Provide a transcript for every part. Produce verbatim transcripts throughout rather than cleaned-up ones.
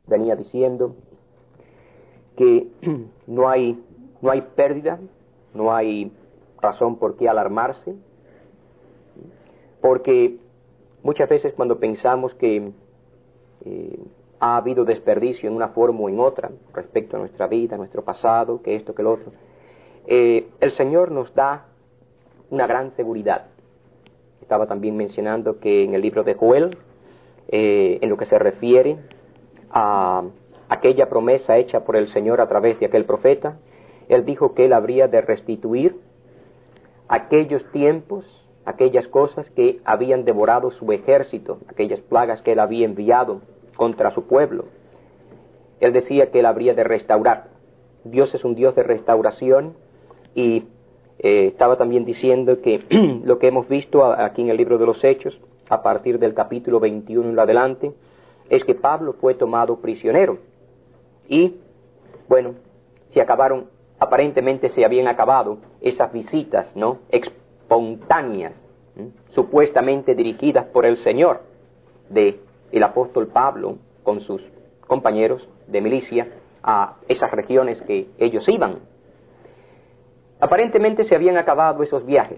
venía diciendo que no hay, no hay pérdida, no hay razón por qué alarmarse, porque muchas veces cuando pensamos que eh, ha habido desperdicio en una forma o en otra respecto a nuestra vida, nuestro pasado, que esto, que lo otro, eh, el Señor nos da una gran seguridad. Estaba también mencionando que en el libro de Joel, eh, en lo que se refiere a aquella promesa hecha por el Señor a través de aquel profeta, Él dijo que Él habría de restituir aquellos tiempos, aquellas cosas que habían devorado su ejército, aquellas plagas que Él había enviado contra su pueblo. Él decía que Él habría de restaurar. Dios es un Dios de restauración y eh, estaba también diciendo que lo que hemos visto aquí en el libro de los Hechos, a partir del capítulo veintiuno en adelante, es que Pablo fue tomado prisionero. Y, bueno, se acabaron, aparentemente se habían acabado esas visitas, ¿no?, espontáneas, ¿eh? supuestamente dirigidas por el Señor, de el apóstol Pablo con sus compañeros de milicia a esas regiones que ellos iban. Aparentemente se habían acabado esos viajes.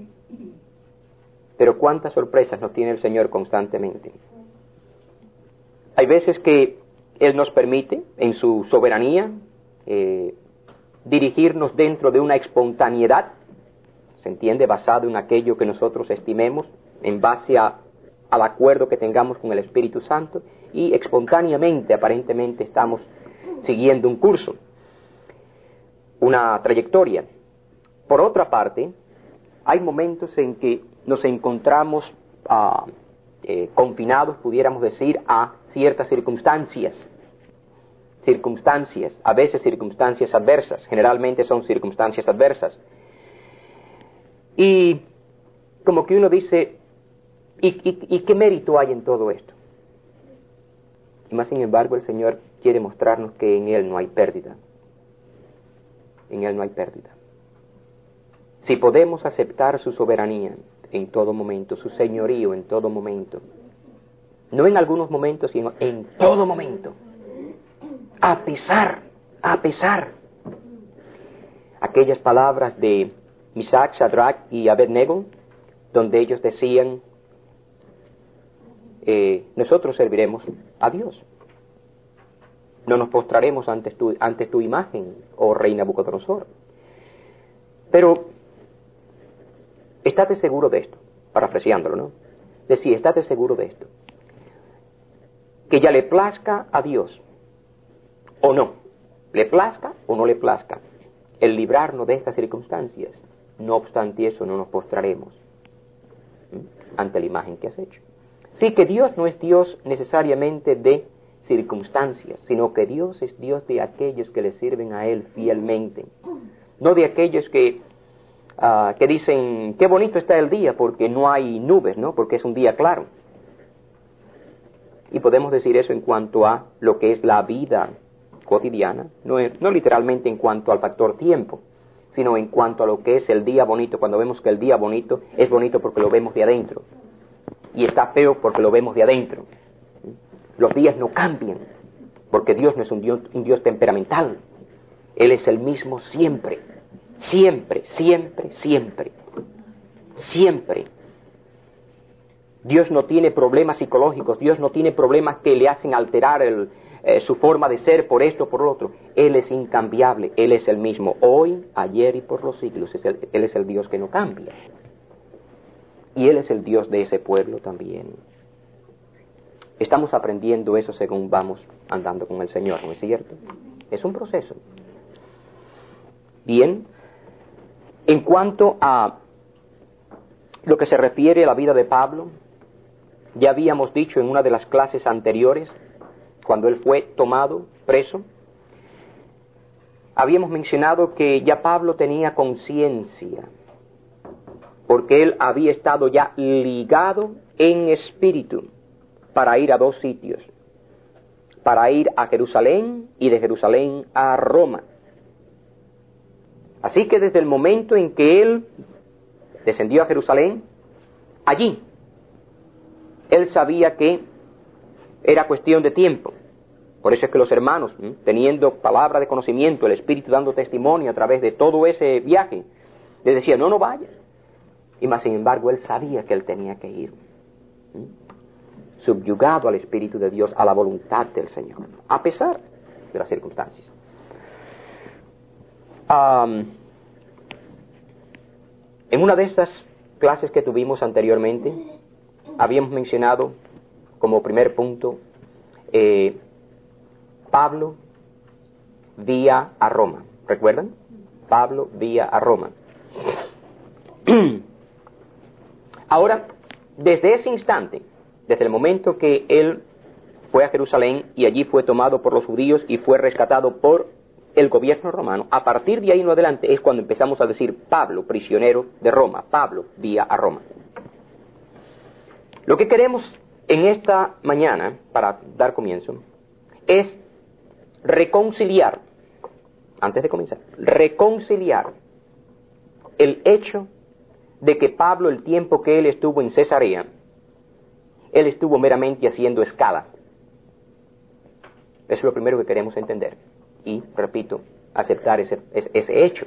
Pero cuántas sorpresas nos tiene el Señor constantemente. Hay veces que Él nos permite, en su soberanía, eh, dirigirnos dentro de una espontaneidad, se entiende, basado en aquello que nosotros estimemos, en base a, al acuerdo que tengamos con el Espíritu Santo, y espontáneamente, aparentemente, estamos siguiendo un curso, una trayectoria. Por otra parte, hay momentos en que nos encontramos uh, eh, confinados, pudiéramos decir, a ciertas circunstancias, circunstancias, a veces circunstancias adversas, generalmente son circunstancias adversas. Y como que uno dice, ¿y, y, y qué mérito hay en todo esto? Y más sin embargo el Señor quiere mostrarnos que en Él no hay pérdida. En Él no hay pérdida. Si podemos aceptar su soberanía en todo momento, su señorío en todo momento, no en algunos momentos, sino en todo momento, a pesar, a pesar, aquellas palabras de Misach, Shadrach y Abednego, donde ellos decían, eh, nosotros serviremos a Dios, no nos postraremos ante tu, ante tu imagen, oh rey Nabucodonosor. Pero estate seguro de esto, parafraseándolo, ¿no? Decía, estate seguro de esto, que ya le plazca a Dios, o no, le plazca o no le plazca, el librarnos de estas circunstancias. No obstante eso, no nos postraremos ¿sí? ante la imagen que has hecho. Sí, que Dios no es Dios necesariamente de circunstancias, sino que Dios es Dios de aquellos que le sirven a Él fielmente, no de aquellos que Uh, que dicen, qué bonito está el día porque no hay nubes, ¿no? Porque es un día claro. Y podemos decir eso en cuanto a lo que es la vida cotidiana, no, es, no literalmente en cuanto al factor tiempo, sino en cuanto a lo que es el día bonito, cuando vemos que el día bonito es bonito porque lo vemos de adentro, y está feo porque lo vemos de adentro. Los días no cambian, porque Dios no es un Dios, un Dios temperamental. Él es el mismo siempre. Siempre, siempre, siempre, siempre. Dios no tiene problemas psicológicos, Dios no tiene problemas que le hacen alterar el, eh, su forma de ser por esto o por lo otro. Él es incambiable, Él es el mismo, hoy, ayer y por los siglos. Es el, Él es el Dios que no cambia. Y Él es el Dios de ese pueblo también. Estamos aprendiendo eso según vamos andando con el Señor, ¿no es cierto? Es un proceso. Bien. En cuanto a lo que se refiere a la vida de Pablo, ya habíamos dicho en una de las clases anteriores, cuando él fue tomado, preso, habíamos mencionado que ya Pablo tenía conciencia, porque él había estado ya ligado en espíritu para ir a dos sitios, para ir a Jerusalén y de Jerusalén a Roma. Así que desde el momento en que él descendió a Jerusalén, allí él sabía que era cuestión de tiempo, Por eso es que los hermanos, ¿m? teniendo palabra de conocimiento, el Espíritu dando testimonio a través de todo ese viaje, le decía, no, no vayas. Y más sin embargo, él sabía que él tenía que ir. ¿m? Subyugado al Espíritu de Dios, a la voluntad del Señor, a pesar de las circunstancias. Um, en una de estas clases que tuvimos anteriormente, habíamos mencionado como primer punto, eh, Pablo vía a Roma. ¿Recuerdan? Pablo vía a Roma. Ahora, desde ese instante, desde el momento que él fue a Jerusalén y allí fue tomado por los judíos y fue rescatado por el gobierno romano, a partir de ahí en adelante es cuando empezamos a decir Pablo, prisionero de Roma, Pablo vía a Roma. Lo que queremos en esta mañana, para dar comienzo, es reconciliar, antes de comenzar, reconciliar el hecho de que Pablo, el tiempo que él estuvo en Cesarea, él estuvo meramente haciendo escala. Eso es lo primero que queremos entender. Y, repito, aceptar ese, ese, ese hecho.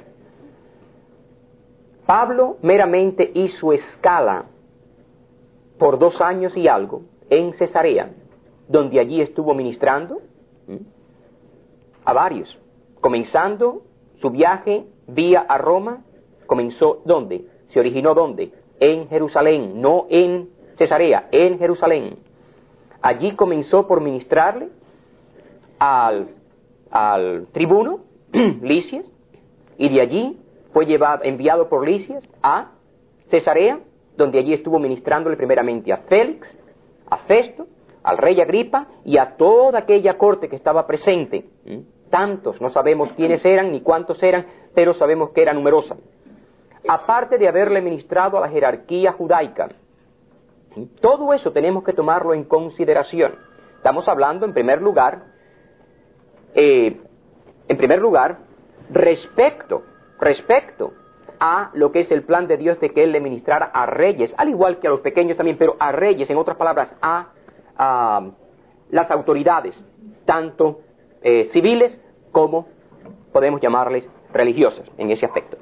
Pablo meramente hizo escala por dos años y algo en Cesarea, donde allí estuvo ministrando ¿m? a varios. Comenzando su viaje vía a Roma, comenzó ¿dónde? ¿Se originó dónde? En Jerusalén, no en Cesarea, en Jerusalén. Allí comenzó por ministrarle al, al tribuno Lisias, y de allí fue llevado, enviado por Lisias a Cesarea, donde allí estuvo ministrándole primeramente a Félix, a Festo, al rey Agripa y a toda aquella corte que estaba presente. Tantos, no sabemos quiénes eran ni cuántos eran, pero sabemos que era numerosa. Aparte de haberle ministrado a la jerarquía judaica. Todo eso tenemos que tomarlo en consideración. Estamos hablando, en primer lugar, eh, en primer lugar, respecto, respecto a lo que es el plan de Dios de que Él le ministrara a reyes, al igual que a los pequeños también, pero a reyes, en otras palabras, a, a las autoridades, tanto eh, civiles como podemos llamarles religiosas, en ese aspecto.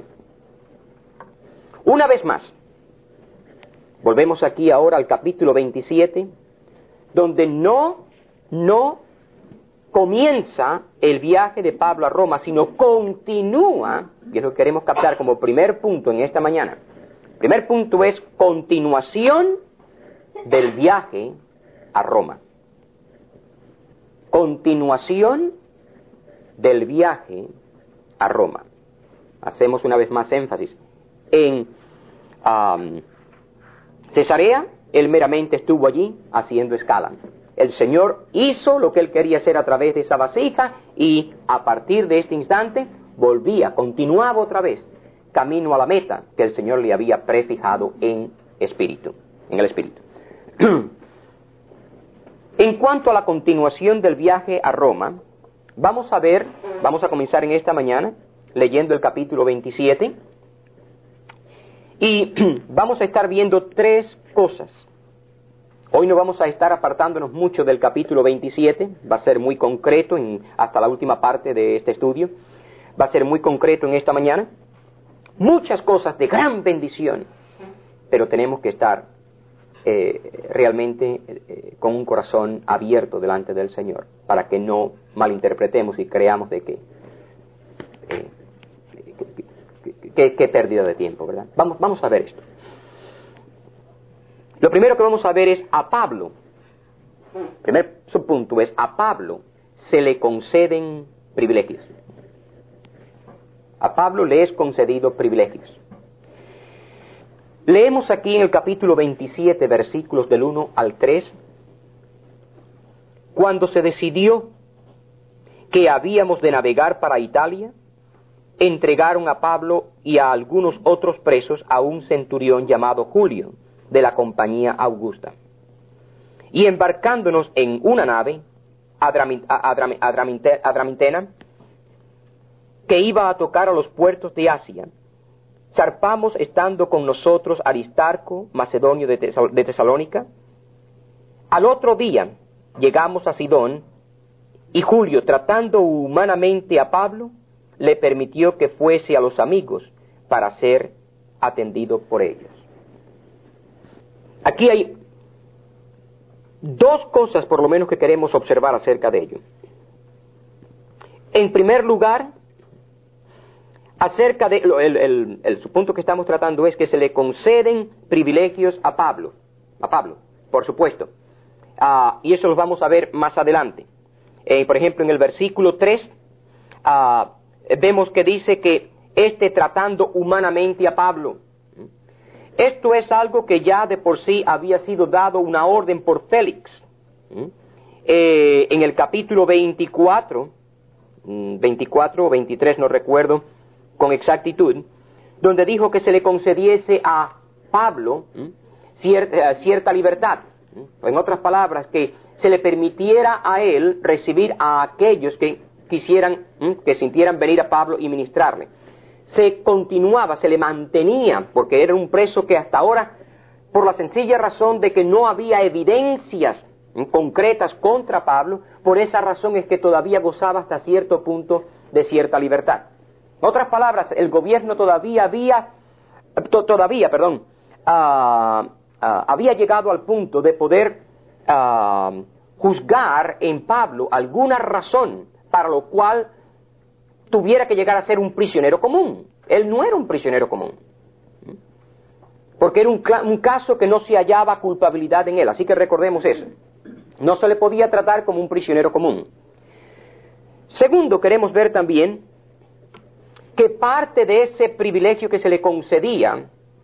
Una vez más, volvemos aquí ahora al capítulo veintisiete, donde no, no comienza el viaje de Pablo a Roma, sino continúa, y es lo que queremos captar como primer punto en esta mañana. El primer punto es continuación del viaje a Roma. Continuación del viaje a Roma. Hacemos una vez más énfasis. En um, Cesarea, él meramente estuvo allí haciendo escala. El Señor hizo lo que Él quería hacer a través de esa vasija y a partir de este instante volvía, continuaba otra vez, camino a la meta que el Señor le había prefijado en espíritu, en el espíritu. En cuanto a la continuación del viaje a Roma, vamos a ver, vamos a comenzar en esta mañana leyendo el capítulo veintisiete y vamos a estar viendo tres cosas. Hoy no vamos a estar apartándonos mucho del capítulo veintisiete, va a ser muy concreto en, hasta la última parte de este estudio, va a ser muy concreto en esta mañana. Muchas cosas de gran bendición, pero tenemos que estar eh, realmente eh, con un corazón abierto delante del Señor, para que no malinterpretemos y creamos de que, eh, que, que, que, que pérdida de tiempo, ¿verdad? Vamos, vamos a ver esto. Lo primero que vamos a ver es a Pablo. El primer subpunto es a Pablo se le conceden privilegios. A Pablo le es concedido privilegios. Leemos aquí en el capítulo veintisiete, versículos del uno al tres, cuando se decidió que habíamos de navegar para Italia, entregaron a Pablo y a algunos otros presos a un centurión llamado Julio, de la compañía Augusta. Y embarcándonos en una nave, Adramintena, que iba a tocar a los puertos de Asia, zarpamos estando con nosotros Aristarco, macedonio de, Tesal- de Tesalónica. Al otro día llegamos a Sidón Y Julio, tratando humanamente a Pablo, le permitió que fuese a los amigos para ser atendido por ellos. Aquí hay dos cosas por lo menos que queremos observar acerca de ello. En primer lugar, acerca de el, el, el su punto que estamos tratando es que se le conceden privilegios a Pablo, a Pablo, por supuesto, uh, y eso lo vamos a ver más adelante. Eh, por ejemplo, en el versículo tres, uh, vemos que dice que este tratando humanamente a Pablo. Esto es algo que ya de por sí había sido dado una orden por Félix. Eh, en el capítulo veinticuatro, veinticuatro o veintitrés, no recuerdo con exactitud, donde dijo que se le concediese a Pablo cierta, cierta libertad. En otras palabras, que se le permitiera a él recibir a aquellos que quisieran, que sintieran venir a Pablo y ministrarle. Se continuaba, se le mantenía, porque era un preso que hasta ahora, por la sencilla razón de que no había evidencias concretas contra Pablo, por esa razón es que todavía gozaba hasta cierto punto de cierta libertad. En otras palabras, el gobierno todavía había, to, todavía, perdón, uh, uh, había llegado al punto de poder uh, juzgar en Pablo alguna razón para lo cual tuviera que llegar a ser un prisionero común. Él no era un prisionero común, porque era un, un caso que no se hallaba culpabilidad en él, así que recordemos eso. No se le podía tratar como un prisionero común. Segundo, queremos ver también que parte de ese privilegio que se le concedía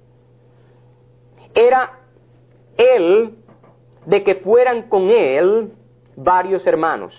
era él, de que fueran con él varios hermanos.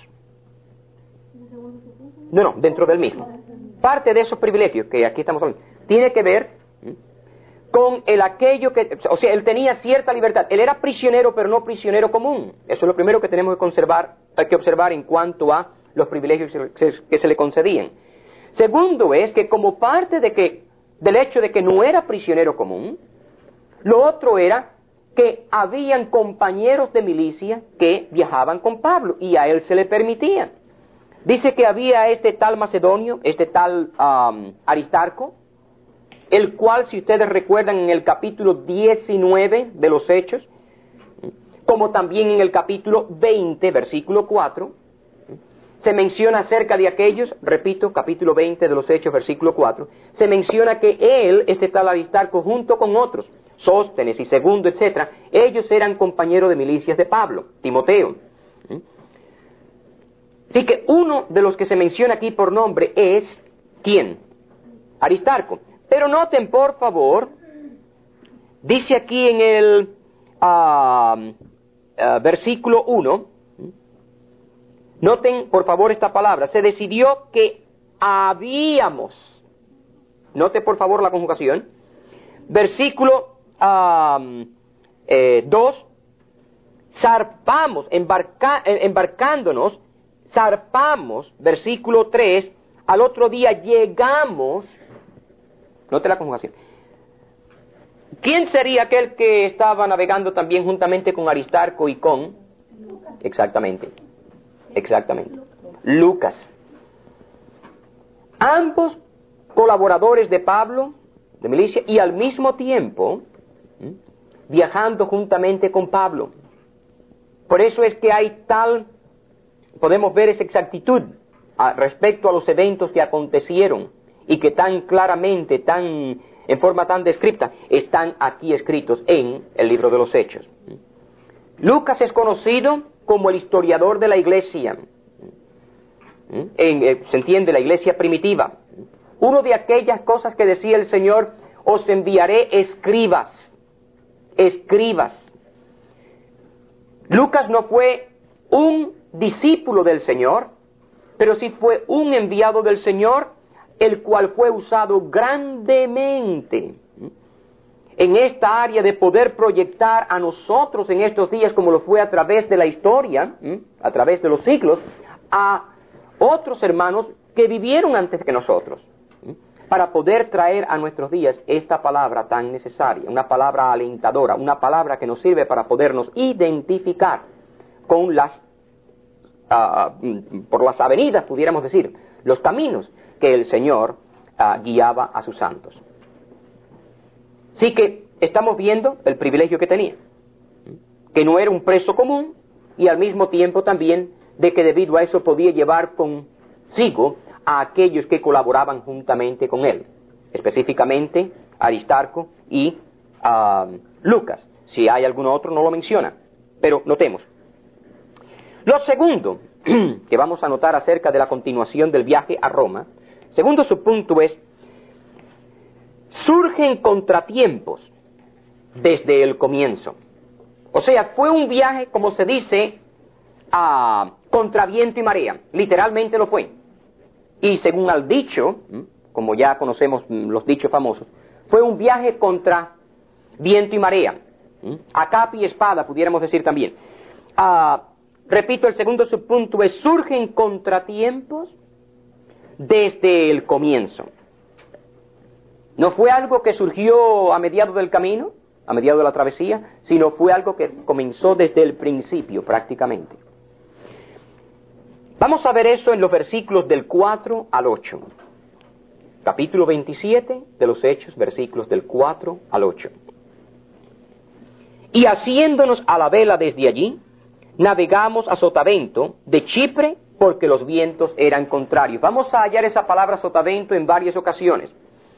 No, no, dentro del mismo. Parte de esos privilegios que aquí estamos hablando tiene que ver con el aquello que, o sea, él tenía cierta libertad. Él era prisionero, pero no prisionero común. Eso es lo primero que tenemos que conservar, hay que observar en cuanto a los privilegios que se le concedían. Segundo es que como parte de que, del hecho de que no era prisionero común, lo otro era que habían compañeros de milicia que viajaban con Pablo y a él se le permitía. Dice que había este tal Macedonio, este tal um, Aristarco, el cual, si ustedes recuerdan, en el capítulo diecinueve de los Hechos, como también en el capítulo veinte, versículo cuatro, se menciona acerca de aquellos, repito, capítulo veinte de los Hechos, versículo cuatro, se menciona que él, este tal Aristarco, junto con otros, Sóstenes y Segundo, etcétera, ellos eran compañeros de milicias de Pablo, Timoteo. Así que uno de los que se menciona aquí por nombre es, ¿quién? Aristarco. Pero noten, por favor, dice aquí en el uh, uh, versículo uno, noten, por favor, esta palabra, se decidió que habíamos, note por favor la conjugación, versículo uh, eh, dos, zarpamos, embarca, embarcándonos, zarpamos, versículo tres, al otro día llegamos, note la conjugación. ¿Quién sería aquel que estaba navegando también juntamente con Aristarco y con? Exactamente, exactamente, Lucas. Ambos colaboradores de Pablo, de milicia, y al mismo tiempo ¿sí? viajando juntamente con Pablo. Por eso es que hay tal, podemos ver esa exactitud a, respecto a los eventos que acontecieron y que tan claramente, tan en forma tan descripta, están aquí escritos en el libro de los Hechos. Lucas es conocido como el historiador de la iglesia. En, eh, se entiende, la iglesia primitiva. Uno de aquellas cosas que decía el Señor, os enviaré escribas, escribas. Lucas no fue un discípulo del Señor, pero sí fue un enviado del Señor, el cual fue usado grandemente en esta área de poder proyectar a nosotros en estos días, como lo fue a través de la historia, a través de los siglos, a otros hermanos que vivieron antes que nosotros, para poder traer a nuestros días esta palabra tan necesaria, una palabra alentadora, una palabra que nos sirve para podernos identificar con las uh, por las avenidas, pudiéramos decir, los caminos que el Señor uh, guiaba a sus santos. Así que estamos viendo el privilegio que tenía, que no era un preso común, y al mismo tiempo también de que debido a eso podía llevar consigo a aquellos que colaboraban juntamente con él, específicamente Aristarco y uh, Lucas. Si hay algún otro no lo menciona, pero notemos. Lo segundo que vamos a notar acerca de la continuación del viaje a Roma, segundo subpunto es, surgen contratiempos desde el comienzo. O sea, fue un viaje, como se dice, a contra viento y marea. Literalmente lo fue. Y según el dicho, como ya conocemos los dichos famosos, fue un viaje contra viento y marea. A capa y espada, pudiéramos decir también. Uh, repito, el segundo subpunto es, surgen contratiempos desde el comienzo. No fue algo que surgió a mediados del camino, a mediados de la travesía, sino fue algo que comenzó desde el principio prácticamente. Vamos a ver eso en los versículos del cuatro al ocho. Capítulo veintisiete de los Hechos, versículos del cuatro al ocho. Y haciéndonos a la vela desde allí, navegamos a Sotavento de Chipre, porque los vientos eran contrarios. Vamos a hallar esa palabra Sotavento en varias ocasiones.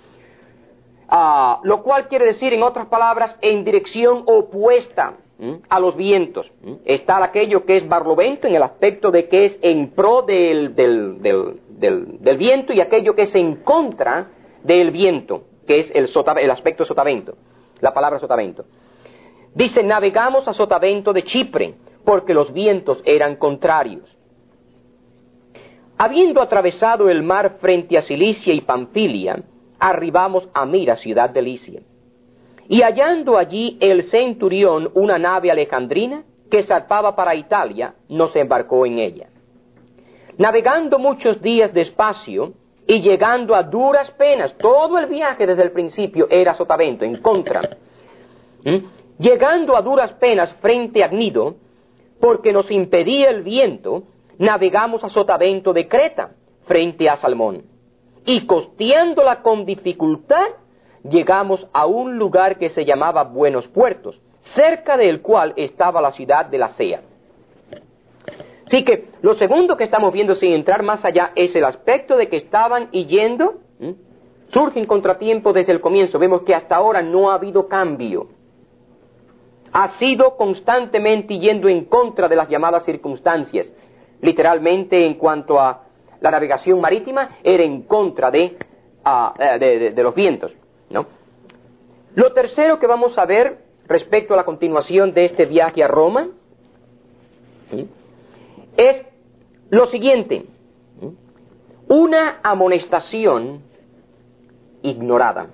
Uh, lo cual quiere decir, en otras palabras, en dirección opuesta ¿m? a los vientos. ¿m? Está aquello que es barlovento en el aspecto de que es en pro del, del, del, del, del viento, y aquello que es en contra del viento, que es el, sota, el aspecto sotavento, la palabra sotavento. Dice, navegamos a Sotavento de Chipre, porque los vientos eran contrarios. Habiendo atravesado el mar frente a Cilicia y Pamfilia, arribamos a Mira, ciudad de Licia. Y hallando allí el centurión una nave alejandrina que zarpaba para Italia, nos embarcó en ella. Navegando muchos días despacio y llegando a duras penas, todo el viaje desde el principio era Sotavento, en contra. ¿Mm? Llegando a duras penas frente a Gnido, porque nos impedía el viento, navegamos a Sotavento de Creta, frente a Salmón. Y costeándola con dificultad, llegamos a un lugar que se llamaba Buenos Puertos, cerca del cual estaba la ciudad de Lasea. Así que lo segundo que estamos viendo, sin entrar más allá, es el aspecto de que estaban yendo, ¿m? surgen contratiempos desde el comienzo. Vemos que hasta ahora no ha habido cambio. Ha sido constantemente yendo en contra de las llamadas circunstancias. Literalmente, en cuanto a la navegación marítima, era en contra de, uh, de, de, de los vientos, ¿no? Lo tercero que vamos a ver respecto a la continuación de este viaje a Roma, ¿sí? es lo siguiente: una amonestación ignorada.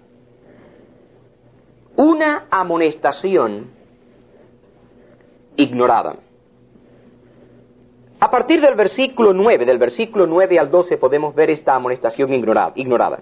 Una amonestación ignorada. A partir del versículo nueve, del versículo nueve al doce, podemos ver esta amonestación ignorada. ignorada.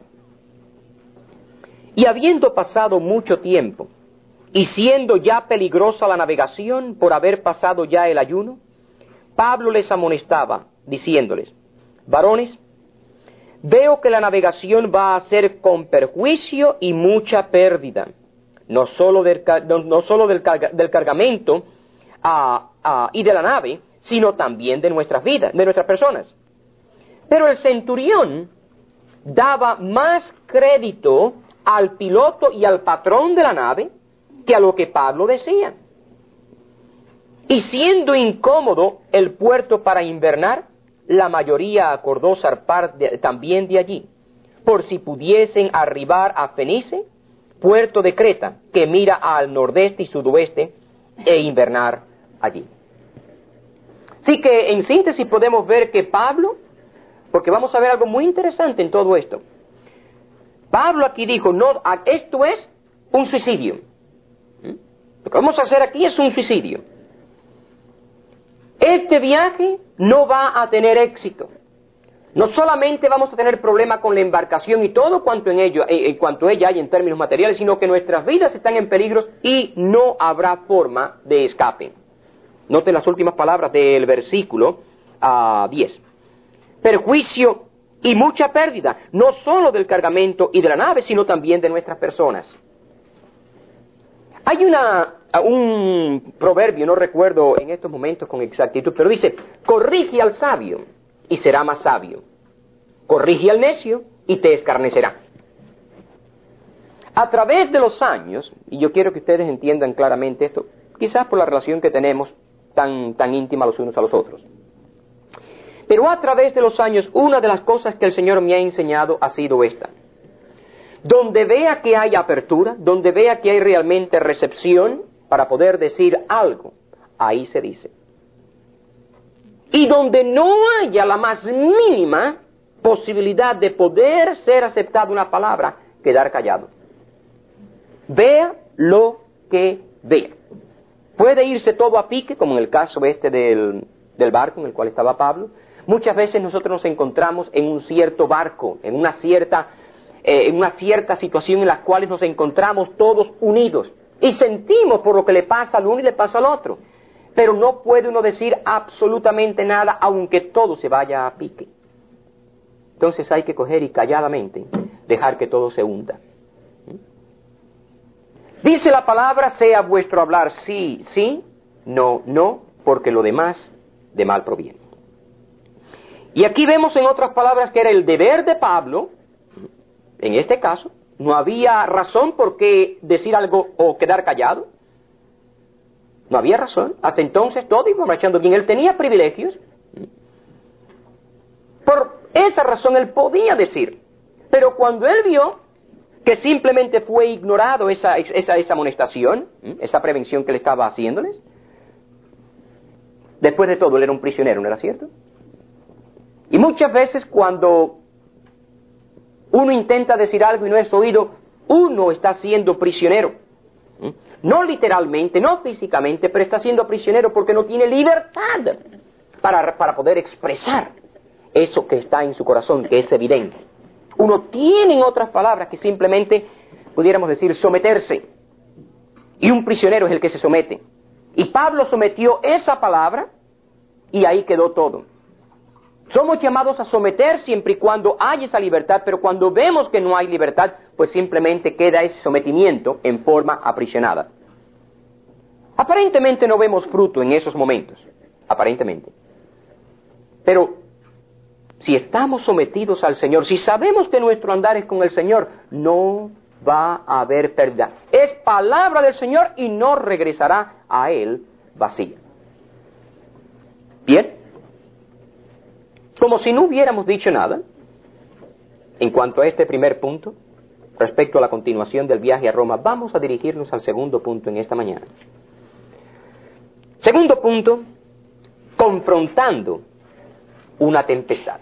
Y habiendo pasado mucho tiempo, y siendo ya peligrosa la navegación por haber pasado ya el ayuno, Pablo les amonestaba, diciéndoles: varones, veo que la navegación va a ser con perjuicio y mucha pérdida, no solo del, no, no solo del, carga, del cargamento a, a, y de la nave, sino también de nuestras vidas, de nuestras personas. Pero el centurión daba más crédito al piloto y al patrón de la nave que a lo que Pablo decía. Y siendo incómodo el puerto para invernar, la mayoría acordó zarpar de, también de allí, por si pudiesen arribar a Fenice, puerto de Creta, que mira al nordeste y sudoeste, e invernar allí. Así que, en síntesis, podemos ver que Pablo, porque vamos a ver algo muy interesante en todo esto. Pablo aquí dijo, no, esto es un suicidio. Lo que vamos a hacer aquí es un suicidio. Este viaje no va a tener éxito. No solamente vamos a tener problemas con la embarcación y todo cuanto en ello, en cuanto ella hay en términos materiales, sino que nuestras vidas están en peligro y no habrá forma de escape. Noten las últimas palabras del versículo a diez. Perjuicio y mucha pérdida, no solo del cargamento y de la nave, sino también de nuestras personas. Hay una, un proverbio, no recuerdo en estos momentos con exactitud, pero dice, corrige al sabio y será más sabio. Corrige al necio y te escarnecerá. A través de los años, y yo quiero que ustedes entiendan claramente esto, quizás por la relación que tenemos tan, tan íntima los unos a los otros. Pero a través de los años, una de las cosas que el Señor me ha enseñado ha sido esta. Donde vea que hay apertura, donde vea que hay realmente recepción para poder decir algo, ahí se dice. Y donde no haya la más mínima posibilidad de poder ser aceptada una palabra, quedar callado. Vea lo que vea. Puede irse todo a pique, como en el caso este del, del barco en el cual estaba Pablo. Muchas veces nosotros nos encontramos en un cierto barco, en una cierta, eh, en una cierta situación en la cual nos encontramos todos unidos y sentimos por lo que le pasa al uno y le pasa al otro. Pero no puede uno decir absolutamente nada aunque todo se vaya a pique. Entonces hay que coger y calladamente dejar que todo se hunda. Dice la palabra, sea vuestro hablar sí, sí, no, no, porque lo demás de mal proviene. Y aquí vemos en otras palabras que era el deber de Pablo, en este caso, no había razón por qué decir algo o quedar callado. No había razón. Hasta entonces todo iba marchando bien. Él tenía privilegios. Por esa razón él podía decir. Pero cuando él vio que simplemente fue ignorado esa, esa, esa amonestación, esa prevención que le estaba haciéndoles, después de todo él era un prisionero, ¿no era cierto? Y muchas veces cuando uno intenta decir algo y no es oído, uno está siendo prisionero. No literalmente, no físicamente, pero está siendo prisionero porque no tiene libertad para, para poder expresar eso que está en su corazón, que es evidente. Uno tiene, en otras palabras, que simplemente, pudiéramos decir, someterse. Y un prisionero es el que se somete. Y Pablo sometió esa palabra y ahí quedó todo. Somos llamados a someter siempre y cuando hay esa libertad, pero cuando vemos que no hay libertad, pues simplemente queda ese sometimiento en forma aprisionada. Aparentemente no vemos fruto en esos momentos, aparentemente. Pero si estamos sometidos al Señor, si sabemos que nuestro andar es con el Señor, no va a haber pérdida. Es palabra del Señor y no regresará a Él vacía. Bien. Como si no hubiéramos dicho nada, en cuanto a este primer punto, respecto a la continuación del viaje a Roma, vamos a dirigirnos al segundo punto en esta mañana. Segundo punto, confrontando una tempestad.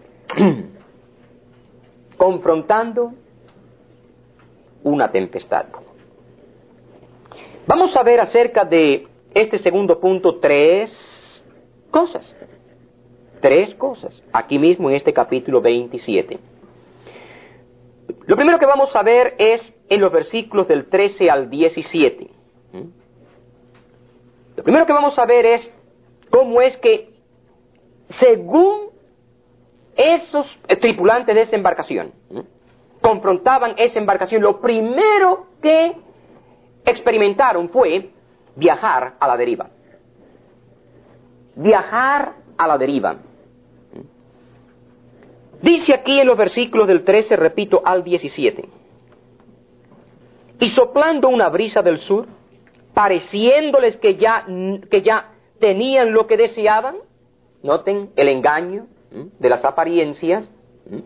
Confrontando una tempestad. Vamos a ver acerca de este segundo punto tres cosas. Tres cosas, aquí mismo en este capítulo veintisiete. Lo primero que vamos a ver es en los versículos del trece al diecisiete. Lo primero que vamos a ver es cómo es que, según esos tripulantes de esa embarcación, confrontaban esa embarcación, lo primero que experimentaron fue viajar a la deriva. Viajar a la deriva. Dice aquí en los versículos del trece, repito, al diecisiete. Y soplando una brisa del sur, pareciéndoles que ya, que ya tenían lo que deseaban, noten el engaño ¿eh? de las apariencias, ¿eh?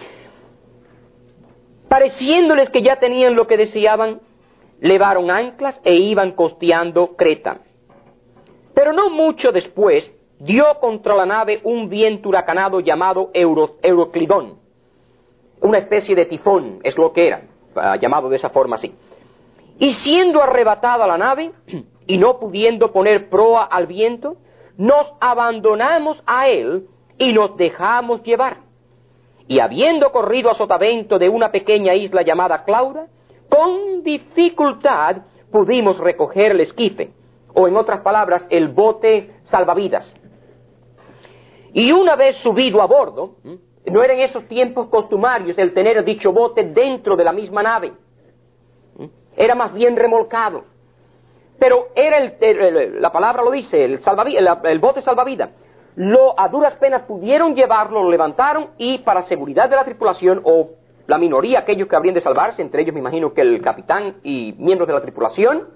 pareciéndoles que ya tenían lo que deseaban, levaron anclas e iban costeando Creta. Pero no mucho después, dio contra la nave un viento huracanado llamado Euro, Euroclidón. Una especie de tifón, es lo que era, uh, llamado de esa forma así. Y siendo arrebatada la nave, y no pudiendo poner proa al viento, nos abandonamos a él y nos dejamos llevar. Y habiendo corrido a sotavento de una pequeña isla llamada Clauda, con dificultad pudimos recoger el esquife, o en otras palabras, el bote salvavidas. Y una vez subido a bordo, no era en esos tiempos costumarios el tener dicho bote dentro de la misma nave. Era más bien remolcado. Pero era el, el, la palabra lo dice, el, salvavidas, el, el bote salvavidas. Lo, a duras penas pudieron llevarlo, lo levantaron y para seguridad de la tripulación o la minoría, aquellos que habrían de salvarse, entre ellos me imagino que el capitán y miembros de la tripulación,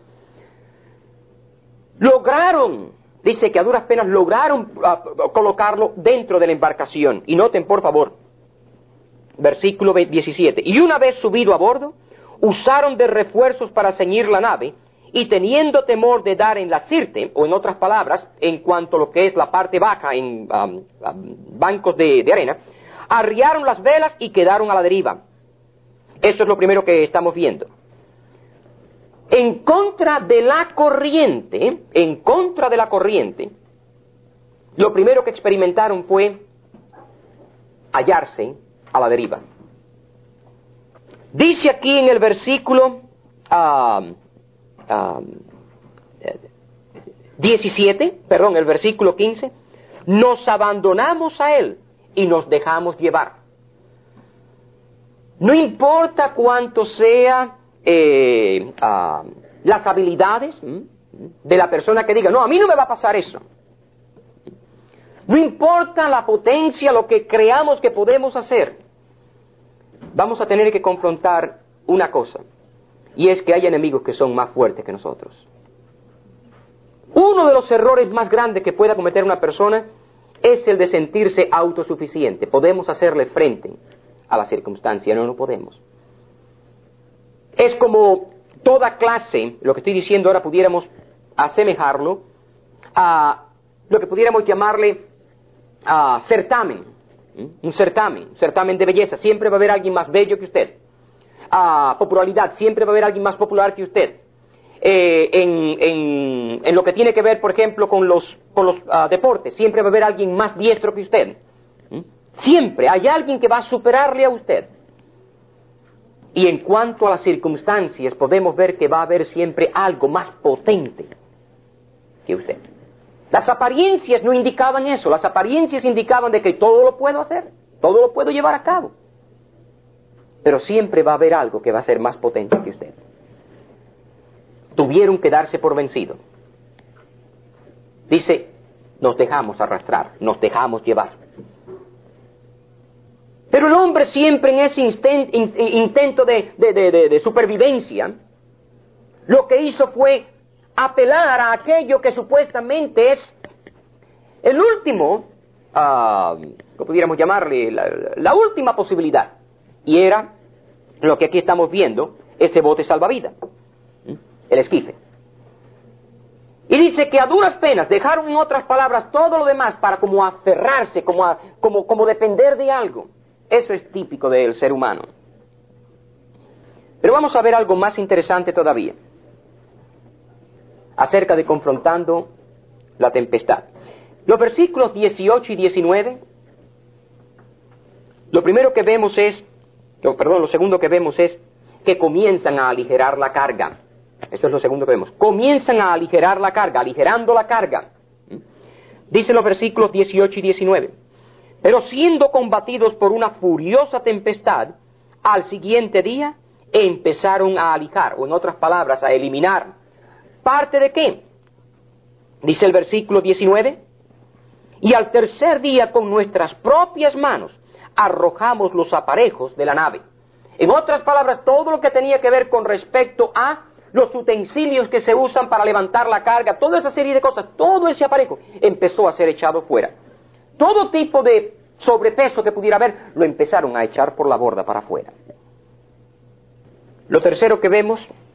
lograron, dice que a duras penas lograron uh, colocarlo dentro de la embarcación. Y noten por favor, versículo diecisiete, y una vez subido a bordo, usaron de refuerzos para ceñir la nave, y teniendo temor de dar en la sirte, o en otras palabras, en cuanto a lo que es la parte baja en um, um, bancos de, de arena, arriaron las velas y quedaron a la deriva. Eso es lo primero que estamos viendo. En contra de la corriente, en contra de la corriente, lo primero que experimentaron fue hallarse a la deriva. Dice aquí en el versículo uh, uh, diecisiete, perdón, el versículo quince, nos abandonamos a él y nos dejamos llevar. No importa cuánto sea eh, uh, las habilidades ¿m? de la persona que diga, no, a mí no me va a pasar eso. No importa la potencia, lo que creamos que podemos hacer. Vamos a tener que confrontar una cosa, y es que hay enemigos que son más fuertes que nosotros. Uno de los errores más grandes que pueda cometer una persona es el de sentirse autosuficiente. Podemos hacerle frente a la circunstancia, no, no podemos. Es como toda clase, lo que estoy diciendo ahora pudiéramos asemejarlo a lo que pudiéramos llamarle a certamen. Un certamen, un certamen de belleza. Siempre va a haber alguien más bello que usted. Ah, popularidad, siempre va a haber alguien más popular que usted. Eh, en, en, en lo que tiene que ver, por ejemplo, con los, con los uh, deportes, siempre va a haber alguien más diestro que usted. ¿Mm? Siempre hay alguien que va a superarle a usted. Y en cuanto a las circunstancias, podemos ver que va a haber siempre algo más potente que usted. Las apariencias no indicaban eso, las apariencias indicaban de que todo lo puedo hacer, todo lo puedo llevar a cabo. Pero siempre va a haber algo que va a ser más potente que usted. Tuvieron que darse por vencido. Dice, nos dejamos arrastrar, nos dejamos llevar. Pero el hombre siempre en ese intent, in, intento de, de, de, de, de supervivencia, lo que hizo fue apelar a aquello que supuestamente es el último, uh, ¿cómo pudiéramos llamarle? La, la última posibilidad. Y era lo que aquí estamos viendo, ese bote salvavidas, el esquife. Y dice que a duras penas dejaron, en otras palabras, todo lo demás para como aferrarse, como, a, como, como depender de algo. Eso es típico del ser humano. Pero vamos a ver algo más interesante todavía, acerca de confrontando la tempestad. Los versículos dieciocho y diecinueve, lo primero que vemos es, no, perdón, lo segundo que vemos es que comienzan a aligerar la carga. Esto es lo segundo que vemos. Comienzan a aligerar la carga, aligerando la carga. Dicen los versículos dieciocho y diecinueve. Pero siendo combatidos por una furiosa tempestad, al siguiente día empezaron a alijar, o en otras palabras, a eliminar. ¿Parte de qué? Dice el versículo diecinueve. Y al tercer día con nuestras propias manos arrojamos los aparejos de la nave. En otras palabras, todo lo que tenía que ver con respecto a los utensilios que se usan para levantar la carga, toda esa serie de cosas, todo ese aparejo empezó a ser echado fuera. Todo tipo de sobrepeso que pudiera haber, lo empezaron a echar por la borda para afuera. Lo tercero que vemos,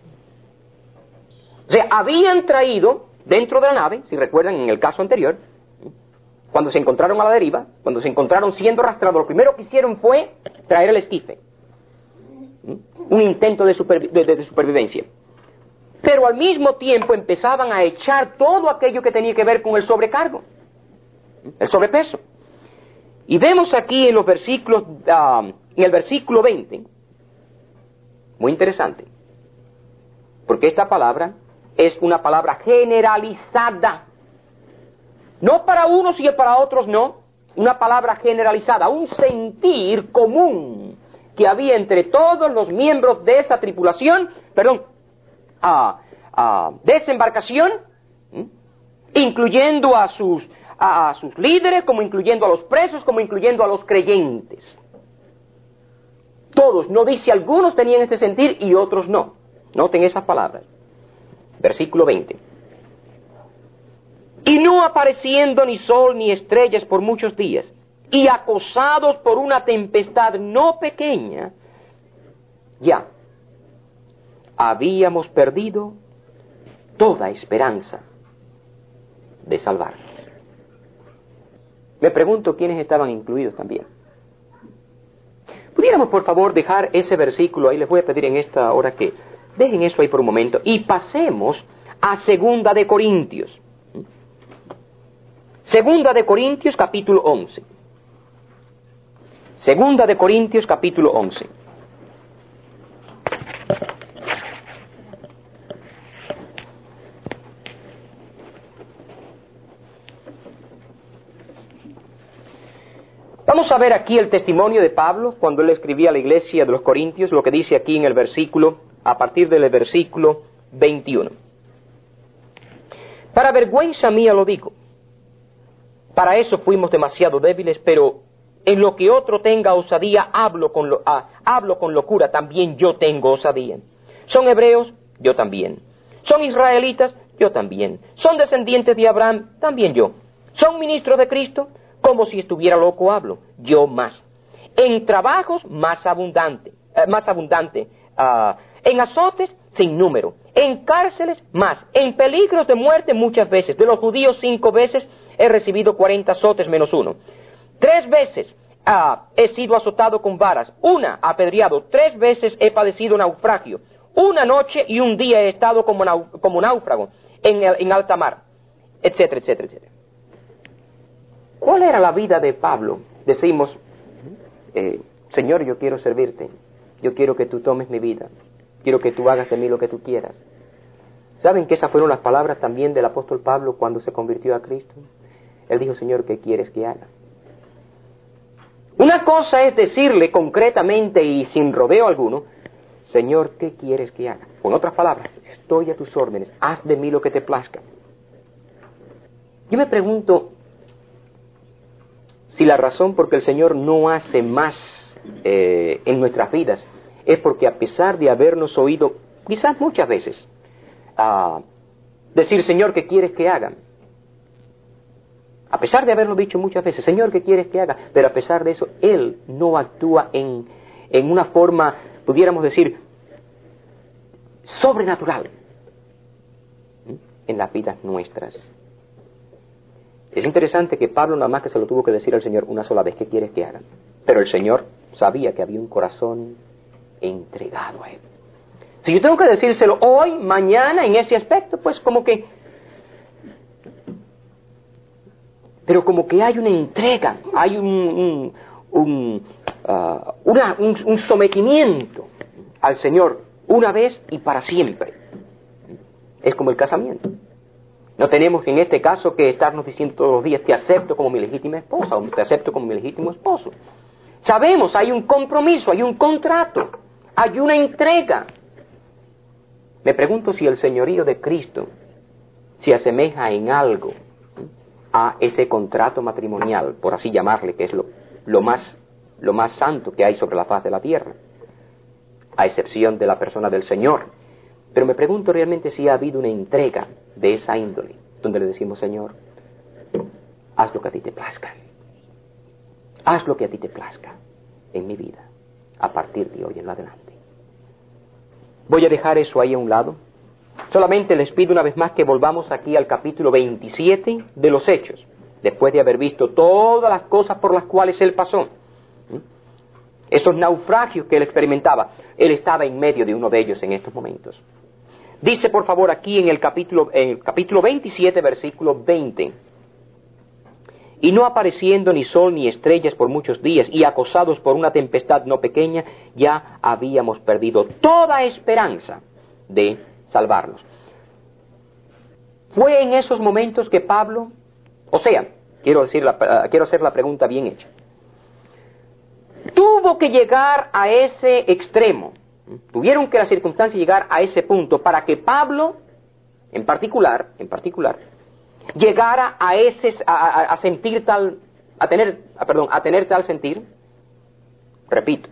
o sea, habían traído dentro de la nave, si recuerdan en el caso anterior, cuando se encontraron a la deriva, cuando se encontraron siendo arrastrados, lo primero que hicieron fue traer el esquife. Un intento de, supervi- de, de, de supervivencia. Pero al mismo tiempo empezaban a echar todo aquello que tenía que ver con el sobrecargo, el sobrepeso. Y vemos aquí en los versículos, uh, en el versículo veinte, muy interesante, porque esta palabra es una palabra generalizada. No para unos y para otros no, una palabra generalizada, un sentir común que había entre todos los miembros de esa tripulación, perdón, ah, ah, de esa embarcación, ¿sí?, incluyendo a sus, a, a sus líderes, como incluyendo a los presos, como incluyendo a los creyentes. Todos, no dice algunos tenían este sentir y otros no. Noten esas palabras. Versículo veinte. Y no apareciendo ni sol ni estrellas por muchos días, y acosados por una tempestad no pequeña, ya habíamos perdido toda esperanza de salvarnos. Me pregunto quiénes estaban incluidos también. ¿Pudiéramos, por favor, dejar ese versículo ahí? Les voy a pedir en esta hora que dejen eso ahí por un momento y pasemos a Segunda de Corintios. Segunda de Corintios, capítulo once. Segunda de Corintios, capítulo once. Vamos a ver aquí el testimonio de Pablo cuando él escribía a la iglesia de los Corintios, lo que dice aquí en el versículo, a partir del versículo veintiuno. Para vergüenza mía lo digo. Para eso fuimos demasiado débiles, pero en lo que otro tenga osadía, hablo con, lo, ah, hablo con locura, también yo tengo osadía. Son hebreos, yo también. Son israelitas, yo también. Son descendientes de Abraham, también yo. Son ministros de Cristo, como si estuviera loco hablo, yo más. En trabajos, más abundante, eh, más abundante. Uh, en azotes, sin número. En cárceles, más. En peligros de muerte, muchas veces. De los judíos, cinco veces he recibido cuarenta azotes menos uno. Tres veces uh, he sido azotado con varas. Una, apedreado. Tres veces he padecido naufragio. Una noche y un día he estado como, nau, como náufrago en, el, en alta mar. Etcétera, etcétera, etcétera. ¿Cuál era la vida de Pablo? Decimos, eh, Señor, yo quiero servirte. Yo quiero que tú tomes mi vida. Quiero que tú hagas de mí lo que tú quieras. ¿Saben que esas fueron las palabras también del apóstol Pablo cuando se convirtió a Cristo? Él dijo, Señor, ¿qué quieres que haga? Una cosa es decirle concretamente y sin rodeo alguno, Señor, ¿qué quieres que haga? Con otras palabras, estoy a tus órdenes, haz de mí lo que te plazca. Yo me pregunto si la razón por que el Señor no hace más eh, en nuestras vidas es porque a pesar de habernos oído, quizás muchas veces, uh, decir, Señor, ¿qué quieres que haga? A pesar de haberlo dicho muchas veces, Señor, ¿qué quieres que haga? Pero a pesar de eso, Él no actúa en, en una forma, pudiéramos decir, sobrenatural en las vidas nuestras. Es interesante que Pablo nada más que se lo tuvo que decir al Señor una sola vez, ¿qué quieres que haga? Pero el Señor sabía que había un corazón entregado a Él. Si yo tengo que decírselo hoy, mañana, en ese aspecto, pues como que... Pero como que hay una entrega, hay un, un, un, uh, una, un, un sometimiento al Señor una vez y para siempre. Es como el casamiento. No tenemos en este caso que estarnos diciendo todos los días, te acepto como mi legítima esposa o te acepto como mi legítimo esposo. Sabemos, hay un compromiso, hay un contrato, hay una entrega. Me pregunto si el señorío de Cristo se asemeja en algo a ese contrato matrimonial, por así llamarle, que es lo, lo, más, lo más santo que hay sobre la faz de la tierra, a excepción de la persona del Señor. Pero me pregunto realmente si ha habido una entrega de esa índole, donde le decimos, Señor, haz lo que a ti te plazca. Haz lo que a ti te plazca en mi vida, a partir de hoy en adelante. Voy a dejar eso ahí a un lado. Solamente les pido una vez más que volvamos aquí al capítulo veintisiete de los Hechos, después de haber visto todas las cosas por las cuales él pasó. Esos naufragios que él experimentaba, él estaba en medio de uno de ellos en estos momentos. Dice por favor aquí en el capítulo, en el capítulo veintisiete, versículo veinte. Y no apareciendo ni sol ni estrellas por muchos días, y acosados por una tempestad no pequeña, ya habíamos perdido toda esperanza de salvarnos. Fue en esos momentos que Pablo, o sea, quiero, decir la, uh, quiero hacer la pregunta bien hecha. Tuvo que llegar a ese extremo, tuvieron que las circunstancias llegar a ese punto para que Pablo, en particular, en particular, llegara a ese, a, a, a sentir tal, a tener, a, perdón, a tener tal sentir. Repito,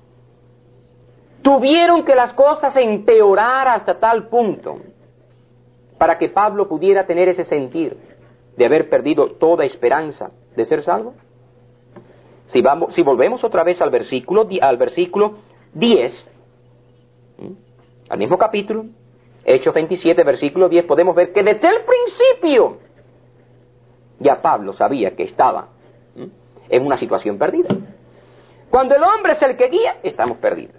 tuvieron que las cosas empeorar hasta tal punto para que Pablo pudiera tener ese sentir de haber perdido toda esperanza de ser salvo. Si vamos, si volvemos otra vez al versículo, al versículo diez, ¿sí?, al mismo capítulo, Hechos veintisiete, versículo diez, podemos ver que desde el principio ya Pablo sabía que estaba, ¿sí?, en una situación perdida. Cuando el hombre es el que guía, estamos perdidos.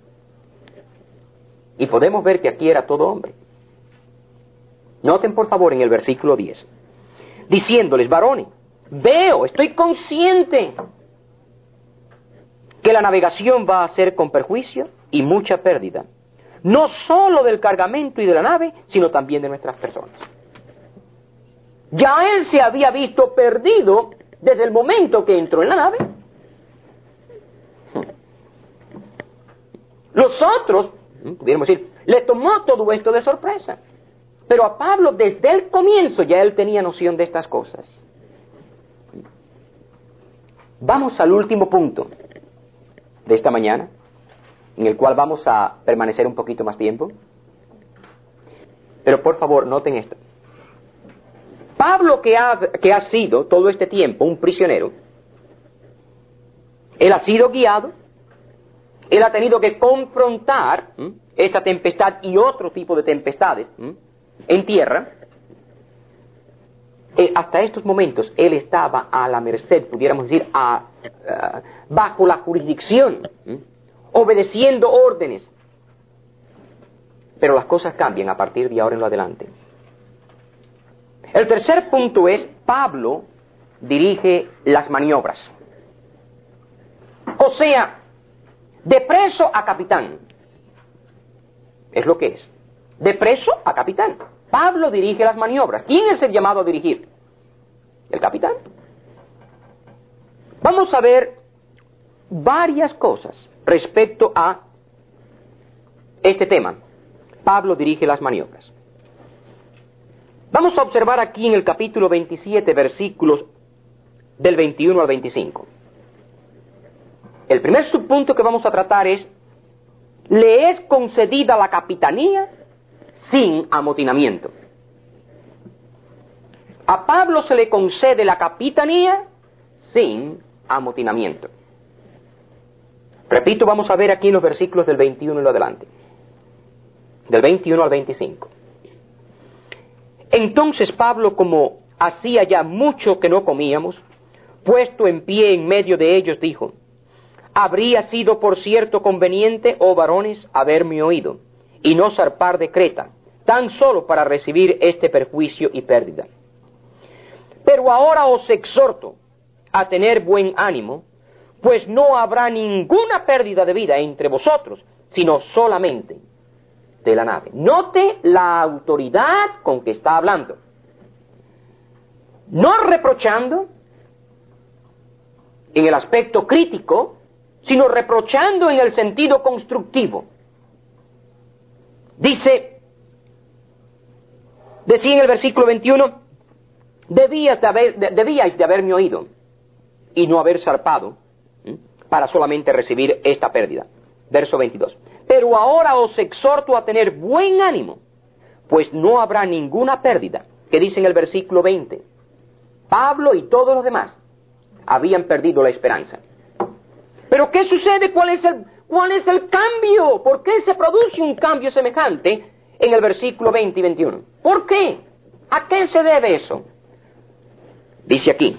Y podemos ver que aquí era todo hombre. Noten por favor en el versículo diez, diciéndoles: varones, veo, estoy consciente que la navegación va a ser con perjuicio y mucha pérdida, no solo del cargamento y de la nave, sino también de nuestras personas. Ya él se había visto perdido desde el momento que entró en la nave. Los otros, pudiéramos decir, le tomó todo esto de sorpresa. Pero a Pablo desde el comienzo ya él tenía noción de estas cosas. Vamos al último punto de esta mañana, en el cual vamos a permanecer un poquito más tiempo. Pero por favor, noten esto. Pablo, que ha, que ha sido todo este tiempo un prisionero, él ha sido guiado, él ha tenido que confrontar ¿m? esta tempestad y otro tipo de tempestades ¿m? en tierra. Eh, hasta estos momentos él estaba a la merced, pudiéramos decir, a, a, bajo la jurisdicción, ¿m? obedeciendo órdenes. Pero las cosas cambian a partir de ahora en lo adelante. El tercer punto es: Pablo dirige las maniobras. O sea, de preso a capitán. Es lo que es. De preso a capitán. Pablo dirige las maniobras. ¿Quién es el llamado a dirigir? El capitán. Vamos a ver varias cosas respecto a este tema. Pablo dirige las maniobras. Vamos a observar aquí en el capítulo veintisiete, versículos del veintiuno al veinticinco. El primer subpunto que vamos a tratar es: le es concedida la capitanía sin amotinamiento. A Pablo se le concede la capitanía sin amotinamiento. Repito, vamos a ver aquí en los versículos del veintiuno y lo adelante. Del veintiuno al veinticinco. Entonces Pablo, como hacía ya mucho que no comíamos, puesto en pie en medio de ellos, dijo: habría sido por cierto conveniente, oh varones, haberme oído, y no zarpar de Creta, tan solo para recibir este perjuicio y pérdida. Pero ahora os exhorto a tener buen ánimo, pues no habrá ninguna pérdida de vida entre vosotros, sino solamente de la nave. Note la autoridad con que está hablando. No reprochando en el aspecto crítico, sino reprochando en el sentido constructivo. Dice, decía en el versículo veintiuno, debías de haber, de, debíais de haberme oído y no haber zarpado ¿sí? para solamente recibir esta pérdida. Verso veintidós. Pero ahora os exhorto a tener buen ánimo, pues no habrá ninguna pérdida. Que dice en el versículo veinte. Pablo y todos los demás habían perdido la esperanza. Pero ¿qué sucede? ¿Cuál es el, cuál es el cambio? ¿Por qué se produce un cambio semejante en el versículo veinte y veintiuno? ¿Por qué? ¿A qué se debe eso? Dice aquí: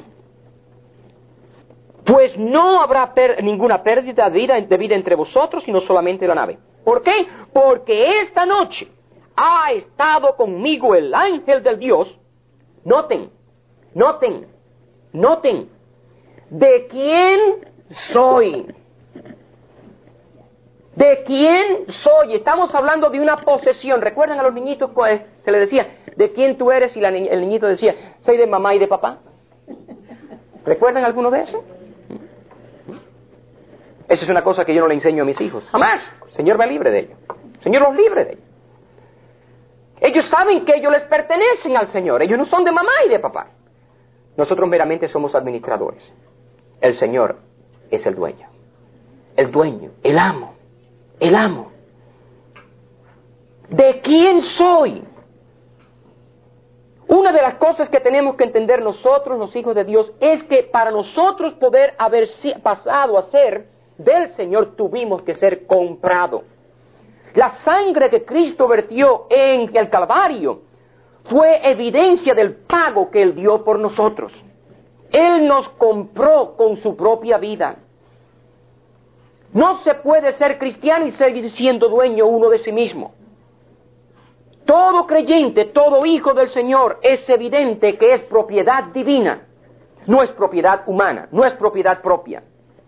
pues no habrá per- ninguna pérdida de vida, de vida entre vosotros, sino solamente la nave. ¿Por qué? Porque esta noche ha estado conmigo el ángel del Dios. Noten, noten, noten, ¿de quién soy? ¿De quién soy? Estamos hablando de una posesión. ¿Recuerdan a los niñitos que se les decía, ¿de quién tú eres? Y la ni- el niñito decía, soy de mamá y de papá. ¿Recuerdan alguno de eso? Esa es una cosa que yo no le enseño a mis hijos. Jamás. El Señor me libre de ello. El Señor los libre de ello. Ellos saben que ellos les pertenecen al Señor. Ellos no son de mamá y de papá. Nosotros meramente somos administradores. El Señor es el dueño. El dueño, el amo, el amo. ¿De quién soy? Una de las cosas que tenemos que entender nosotros, los hijos de Dios, es que para nosotros poder haber pasado a ser del Señor, tuvimos que ser comprados. La sangre que Cristo vertió en el Calvario fue evidencia del pago que Él dio por nosotros. Él nos compró con su propia vida. No se puede ser cristiano y seguir siendo dueño uno de sí mismo. Todo creyente, todo hijo del Señor es evidente que es propiedad divina. No es propiedad humana, no es propiedad propia.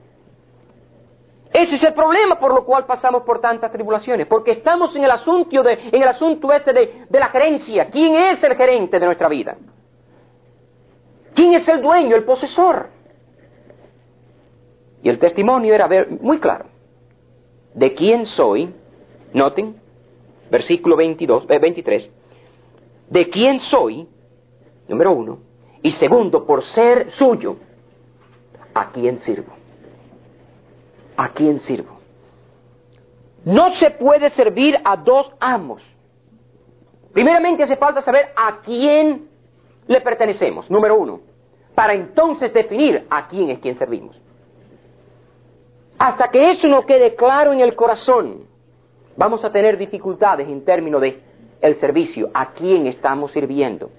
Ese es el problema por lo cual pasamos por tantas tribulaciones, porque estamos en el asunto, de, en el asunto este de, de la gerencia. ¿Quién es el gerente de nuestra vida? ¿Quién es el dueño, el posesor? Y el testimonio era ver, muy claro. ¿De quién soy? Noten, versículo veintidós, eh, veintitrés. ¿De quién soy? Número uno. Y segundo, por ser suyo, ¿a quién sirvo? ¿A quién sirvo? No se puede servir a dos amos. Primeramente hace falta saber a quién le pertenecemos, número uno, para entonces definir a quién es quien servimos. Hasta que eso no quede claro en el corazón, vamos a tener dificultades en términos de el servicio, a quién estamos sirviendo.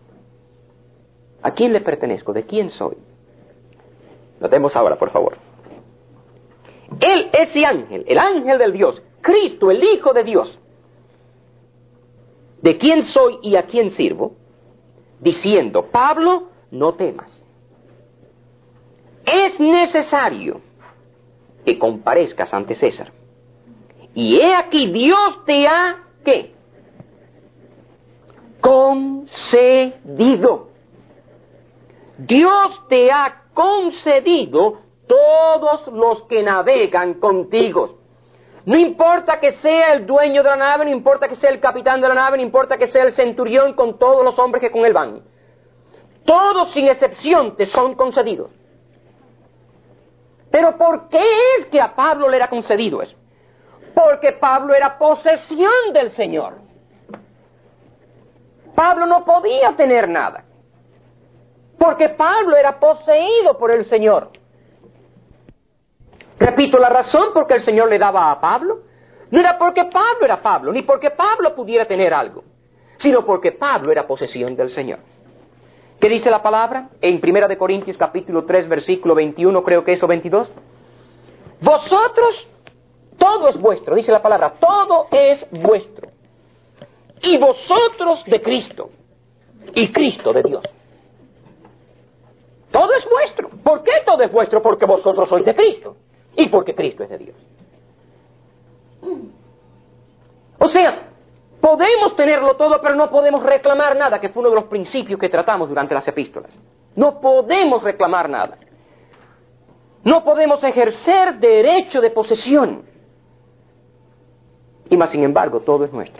¿A quién le pertenezco? ¿De quién soy? Notemos ahora, por favor. Él, ese ángel, el ángel del Dios, Cristo, el Hijo de Dios, ¿de quién soy y a quién sirvo? Diciendo, Pablo, no temas. Es necesario que comparezcas ante César. Y he aquí Dios te ha, ¿qué? Concedido. Dios te ha concedido todos los que navegan contigo. No importa que sea el dueño de la nave, no importa que sea el capitán de la nave, no importa que sea el centurión con todos los hombres que con él van. Todos sin excepción te son concedidos. Pero ¿por qué es que a Pablo le era concedido eso? Porque Pablo era posesión del Señor. Pablo no podía tener nada. Porque Pablo era poseído por el Señor. Repito, la razón por que el Señor le daba a Pablo no era porque Pablo era Pablo, ni porque Pablo pudiera tener algo, sino porque Pablo era posesión del Señor. ¿Qué dice la palabra? En Primera de Corintios capítulo tres, versículo veintiuno, creo que es, o veintidós. Vosotros, todo es vuestro, dice la palabra, todo es vuestro. Y vosotros de Cristo, y Cristo de Dios. Todo es vuestro. ¿Por qué todo es vuestro? Porque vosotros sois de Cristo. Y porque Cristo es de Dios. O sea, podemos tenerlo todo, pero no podemos reclamar nada, que fue uno de los principios que tratamos durante las epístolas. No podemos reclamar nada. No podemos ejercer derecho de posesión. Y más sin embargo, todo es nuestro.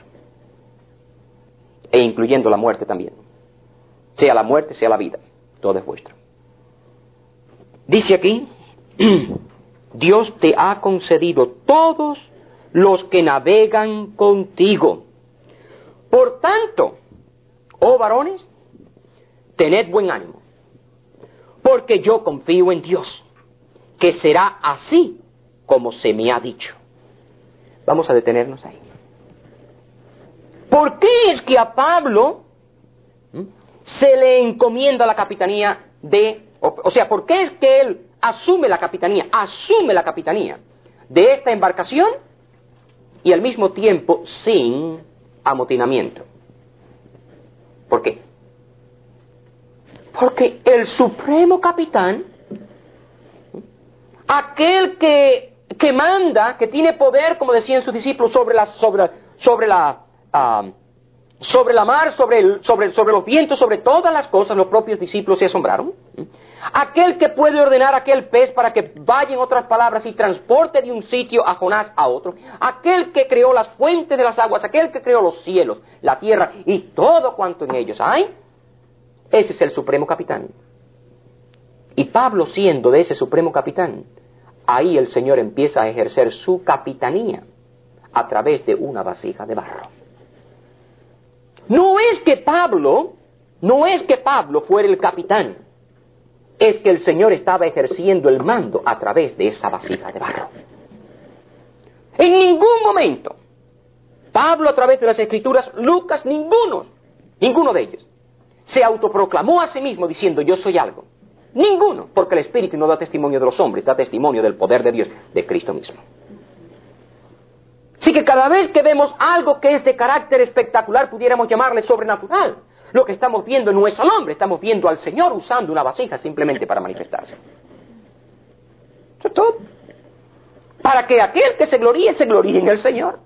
E incluyendo la muerte también. Sea la muerte, sea la vida. Todo es vuestro. Dice aquí, Dios te ha concedido todos los que navegan contigo. Por tanto, oh varones, tened buen ánimo, porque yo confío en Dios, que será así como se me ha dicho. Vamos a detenernos ahí. ¿Por qué es que a Pablo ¿m? se le encomienda la capitanía de... O, o sea, ¿por qué es que él asume la capitanía, asume la capitanía de esta embarcación y al mismo tiempo sin amotinamiento? ¿Por qué? Porque el supremo capitán, aquel que, que manda, que tiene poder, como decían sus discípulos, sobre la, sobre, sobre la, uh, sobre la mar, sobre, el, sobre, sobre los vientos, sobre todas las cosas, los propios discípulos se asombraron. Aquel que puede ordenar a aquel pez para que vaya, en otras palabras, y transporte de un sitio a Jonás a otro. Aquel que creó las fuentes de las aguas, aquel que creó los cielos, la tierra y todo cuanto en ellos hay. Ese es el supremo capitán. Y Pablo, siendo de ese supremo capitán, ahí el Señor empieza a ejercer su capitanía a través de una vasija de barro. No es que Pablo, no es que Pablo fuera el capitán, es que el Señor estaba ejerciendo el mando a través de esa vasija de barro. En ningún momento, Pablo a través de las Escrituras, Lucas, ninguno, ninguno de ellos, se autoproclamó a sí mismo diciendo yo soy algo. Ninguno, porque el Espíritu no da testimonio de los hombres, da testimonio del poder de Dios, de Cristo mismo. Así que cada vez que vemos algo que es de carácter espectacular, pudiéramos llamarle sobrenatural. Lo que estamos viendo no es al hombre, estamos viendo al Señor usando una vasija simplemente para manifestarse. Eso es todo. Para que aquel que se gloríe, se gloríe en el Señor.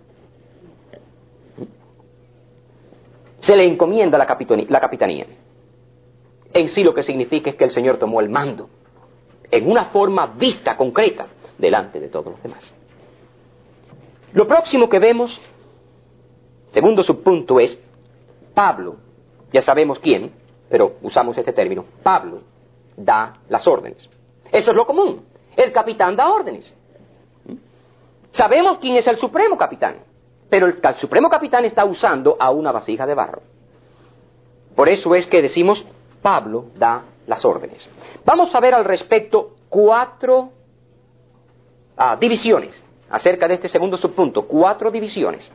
Se le encomienda la capitanía, la capitanía. En sí lo que significa es que el Señor tomó el mando en una forma vista, concreta, delante de todos los demás. Lo próximo que vemos, segundo subpunto, es Pablo. Ya sabemos quién, pero usamos este término. Pablo da las órdenes. Eso es lo común. El capitán da órdenes. Sabemos quién es el supremo capitán, pero el, el supremo capitán está usando a una vasija de barro. Por eso es que decimos, Pablo da las órdenes. Vamos a ver al respecto cuatro ah, divisiones acerca de este segundo subpunto. Cuatro divisiones.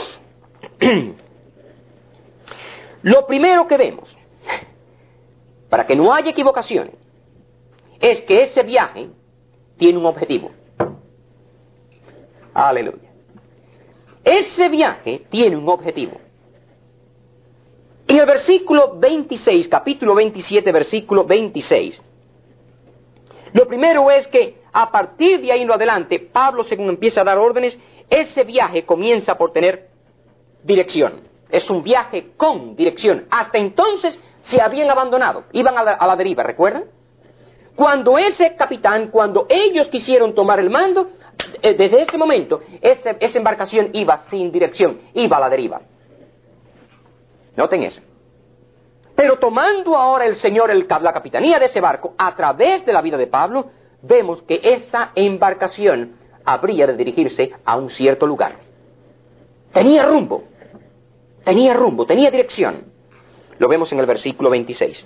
Lo primero que vemos, para que no haya equivocaciones, es que ese viaje tiene un objetivo. Aleluya. Ese viaje tiene un objetivo. En el versículo veintiséis, capítulo veintisiete, versículo veintiséis, lo primero es que a partir de ahí en lo adelante, Pablo, según empieza a dar órdenes, ese viaje comienza por tener dirección. Es un viaje con dirección. Hasta entonces se habían abandonado, iban a la, a la deriva, ¿recuerdan? Cuando ese capitán, cuando ellos quisieron tomar el mando, eh, desde ese momento, ese, esa embarcación iba sin dirección, iba a la deriva. Noten eso. Pero tomando ahora el Señor el, la capitanía de ese barco, a través de la vida de Pablo, vemos que esa embarcación habría de dirigirse a un cierto lugar. Tenía rumbo, tenía rumbo, tenía dirección. Lo vemos en el versículo veintiséis.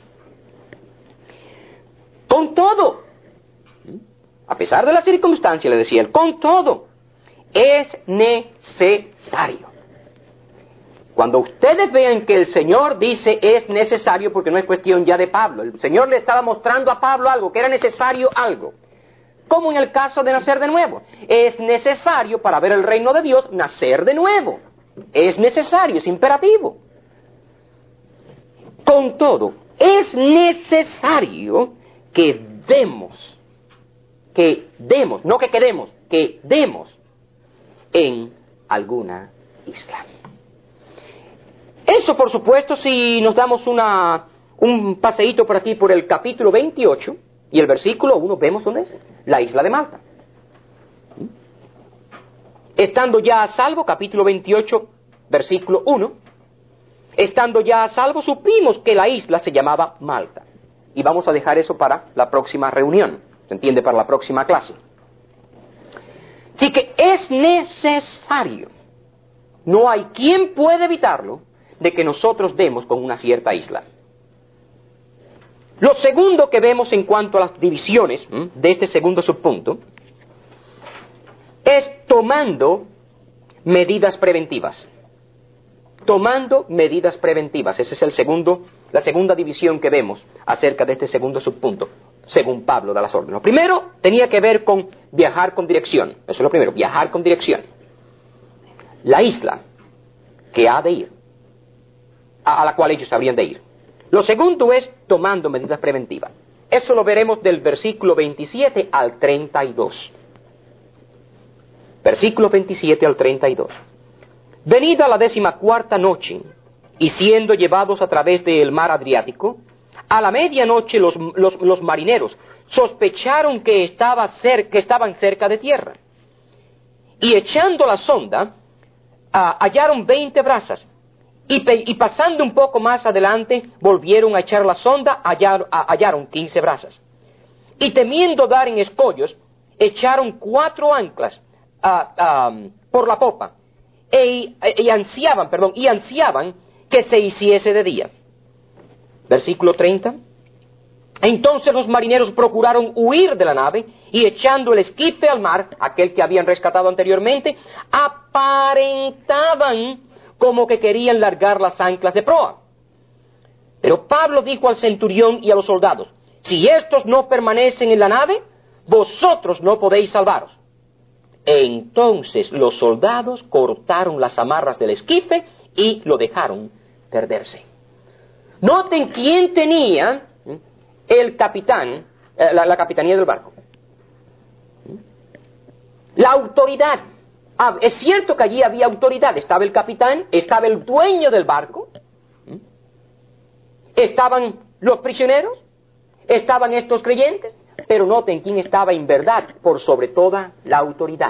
Con todo, a pesar de las circunstancias, le decía él, con todo, es necesario. Cuando ustedes vean que el Señor dice es necesario, porque no es cuestión ya de Pablo, el Señor le estaba mostrando a Pablo algo, que era necesario algo. Como en el caso de nacer de nuevo. Es necesario para ver el reino de Dios nacer de nuevo. Es necesario, es imperativo. Con todo, es necesario que demos, que demos, no que queremos, que demos en alguna isla. Eso, por supuesto, si nos damos una, un paseíto por aquí, por el capítulo veintiocho, y el versículo uno, vemos dónde es, la isla de Malta. Estando ya a salvo, capítulo veintiocho, versículo uno, estando ya a salvo, supimos que la isla se llamaba Malta. Y vamos a dejar eso para la próxima reunión, ¿se entiende? Para la próxima clase. Así que es necesario, no hay quien pueda evitarlo, de que nosotros demos con una cierta isla. Lo segundo que vemos en cuanto a las divisiones ¿m? de este segundo subpunto es tomando medidas preventivas. Tomando medidas preventivas. Ese es el segundo, la segunda división que vemos acerca de este segundo subpunto, según Pablo da las órdenes. Lo primero tenía que ver con viajar con dirección. Eso es lo primero, viajar con dirección. La isla que ha de ir, a la cual ellos habrían de ir. Lo segundo es tomando medidas preventivas. Eso lo veremos del versículo veintisiete al treinta y dos. Versículo veintisiete al treinta y dos. Venida la décima cuarta noche, y siendo llevados a través del mar Adriático, a la medianoche los, los, los marineros sospecharon que, estaba cer- que estaban cerca de tierra. Y echando la sonda, ah, hallaron veinte brazas. Y, pe- y pasando un poco más adelante, volvieron a echar la sonda, hallar- a- hallaron quince brazas. Y temiendo dar en escollos, echaron cuatro anclas ah, ah, por la popa, e, e, y ansiaban, perdón, y ansiaban que se hiciese de día. Versículo treinta. Entonces los marineros procuraron huir de la nave y echando el esquife al mar, aquel que habían rescatado anteriormente, aparentaban como que querían largar las anclas de proa. Pero Pablo dijo al centurión y a los soldados: si estos no permanecen en la nave, vosotros no podéis salvaros. Entonces los soldados cortaron las amarras del esquife y lo dejaron perderse. Noten quién tenía el capitán, eh, la, la capitanía del barco. La autoridad. Ah, es cierto que allí había autoridad. Estaba el capitán, estaba el dueño del barco, estaban los prisioneros, estaban estos creyentes, pero noten quién estaba en verdad por sobre toda la autoridad.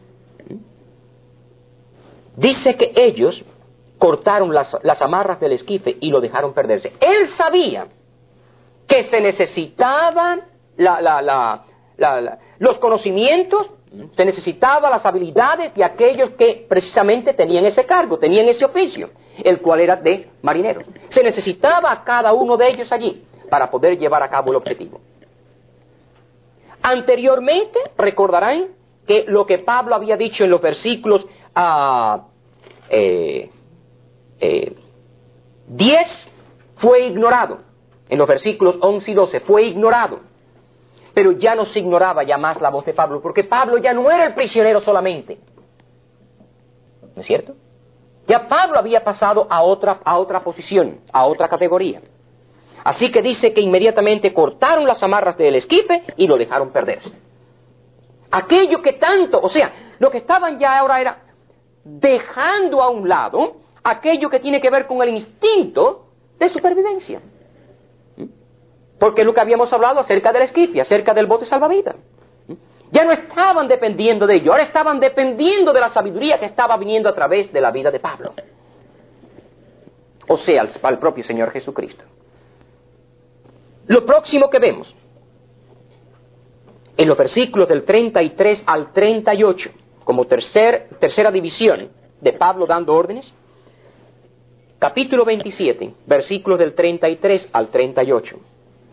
Dice que ellos cortaron las, las amarras del esquife y lo dejaron perderse. Él sabía que se necesitaban la, la, la, la, la, los conocimientos, se necesitaban las habilidades de aquellos que precisamente tenían ese cargo, tenían ese oficio, el cual era de marineros. Se necesitaba a cada uno de ellos allí para poder llevar a cabo el objetivo. Anteriormente, recordarán que lo que Pablo había dicho en los versículos uh, eh, eh, diez fue ignorado. En los versículos once y doce fue ignorado. Pero ya no se ignoraba ya más la voz de Pablo, porque Pablo ya no era el prisionero solamente. ¿No es cierto? Ya Pablo había pasado a otra, a otra posición, a otra categoría. Así que dice que inmediatamente cortaron las amarras del esquife y lo dejaron perderse. Aquello que tanto, o sea, lo que estaban ya ahora era dejando a un lado aquello que tiene que ver con el instinto de supervivencia. Porque es lo que habíamos hablado acerca del esquife, acerca del bote salvavidas. Ya no estaban dependiendo de ello, ahora estaban dependiendo de la sabiduría que estaba viniendo a través de la vida de Pablo. O sea, al propio Señor Jesucristo. Lo próximo que vemos, en los versículos del treinta y tres al treinta y ocho, como tercer, tercera división de Pablo dando órdenes, capítulo veintisiete, versículos del treinta y tres al treinta y ocho.